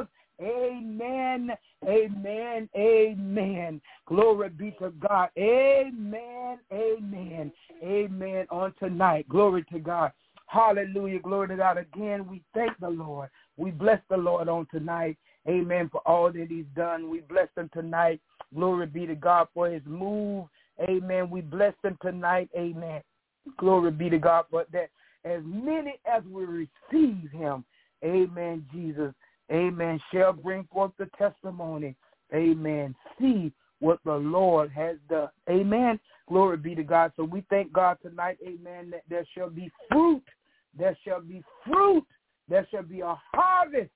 Amen, amen, amen. Glory be to God. Amen, amen, amen on tonight. Glory to God. Hallelujah. Glory to God. Again, we thank the Lord. We bless the Lord on tonight. Amen, for all that he's done. We bless him tonight. Glory be to God for his move. Amen. We bless him tonight. Amen. Glory be to God for that. As many as we receive him, amen, Jesus, amen, shall bring forth the testimony. Amen. See what the Lord has done. Amen. Glory be to God. So we thank God tonight, amen, that there shall be fruit. There shall be fruit. There shall be a harvest.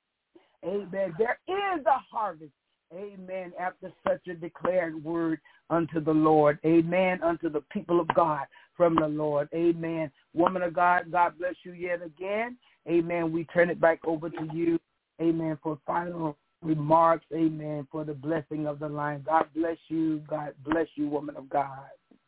Amen. There is a harvest. Amen. After such a declared word unto the Lord. Amen. Unto the people of God from the Lord. Amen. Woman of God, God bless you yet again. Amen. We turn it back over to you. Amen. For final remarks. Amen. For the blessing of the line. God bless you. God bless you, woman of God.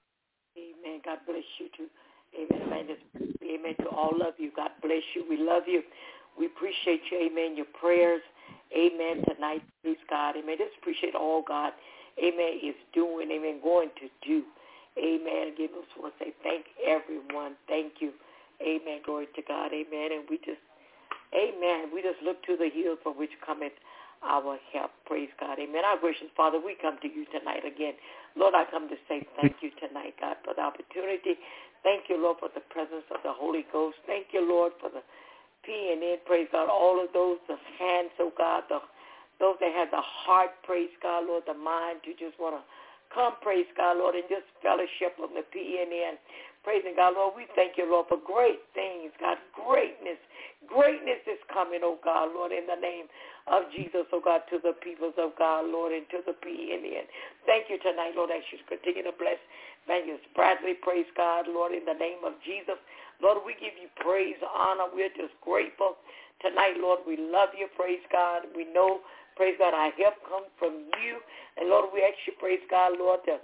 Amen. God bless you too. Amen. Amen to all of you. God bless you. We love you. We appreciate you. Amen. Your prayers. Amen. Tonight, please God. Amen. Just appreciate all God. Amen. Is doing. Amen. Going to do. Amen. Again, I just want to say thank everyone. Thank you. Amen. Glory to God. Amen. And we just, amen. We just look to the hills from which cometh our help. Praise God. Amen. Our gracious Father, we come to you tonight again. Lord, I come to say thank you tonight, God, for the opportunity. Thank you, Lord, for the presence of the Holy Ghost. Thank you, Lord, for the PNN, praise God, all of those, the hands, oh God, those that have the heart, praise God, Lord, the mind to just want to come, praise God, Lord, and just fellowship of the PNN. Praising God, Lord, we thank you, Lord, for great things, God, greatness. Greatness is coming, oh God, Lord, in the name of Jesus, oh God, to the peoples of God, Lord, and to the PNN. Thank you tonight, Lord, as you continue to bless Evangelist Bradley, praise God, Lord, in the name of Jesus. Lord, we give you praise, honor. We're just grateful. Tonight, Lord, we love you, praise God. We know, praise God, our help comes from you. And, Lord, we ask you, praise God, Lord, to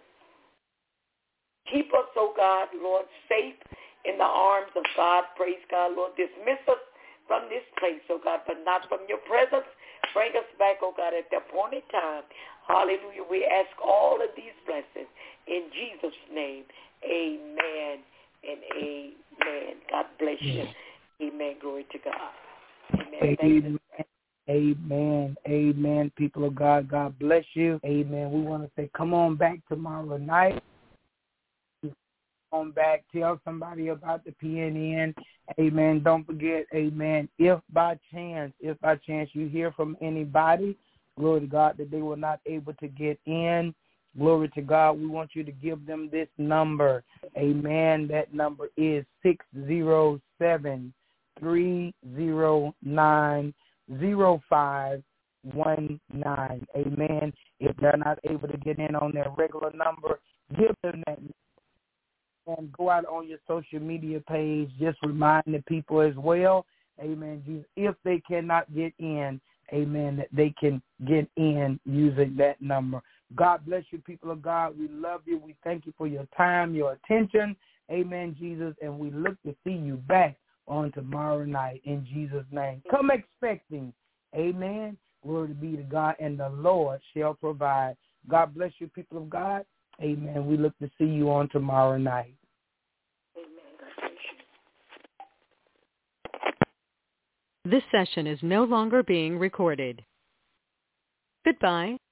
keep us, oh God, Lord, safe in the arms of God, praise God, Lord. Dismiss us from this place, oh God, but not from your presence. Bring us back, oh God, at the appointed time. Hallelujah. We ask all of these blessings in Jesus' name. Amen and amen. God bless you. Amen. Glory to God. Amen. Amen. Amen. Amen. People of God, God bless you. Amen. We want to say, come on back tomorrow night. On back, tell somebody about the PNN. Amen. Don't forget, amen, if by chance you hear from anybody, glory to God, that they were not able to get in, glory to God, we want you to give them this number. Amen. That number is 607-309-0519. Amen. If they're not able to get in on their regular number, give them that number. And go out on your social media page. Just remind the people as well, amen, Jesus, if they cannot get in, amen, that they can get in using that number. God bless you, people of God. We love you. We thank you for your time, your attention, amen, Jesus, and we look to see you back on tomorrow night in Jesus' name. Come expecting, amen. Glory be to God, and the Lord shall provide. God bless you, people of God. Amen. We look to see you on tomorrow night. This session is no longer being recorded. Goodbye.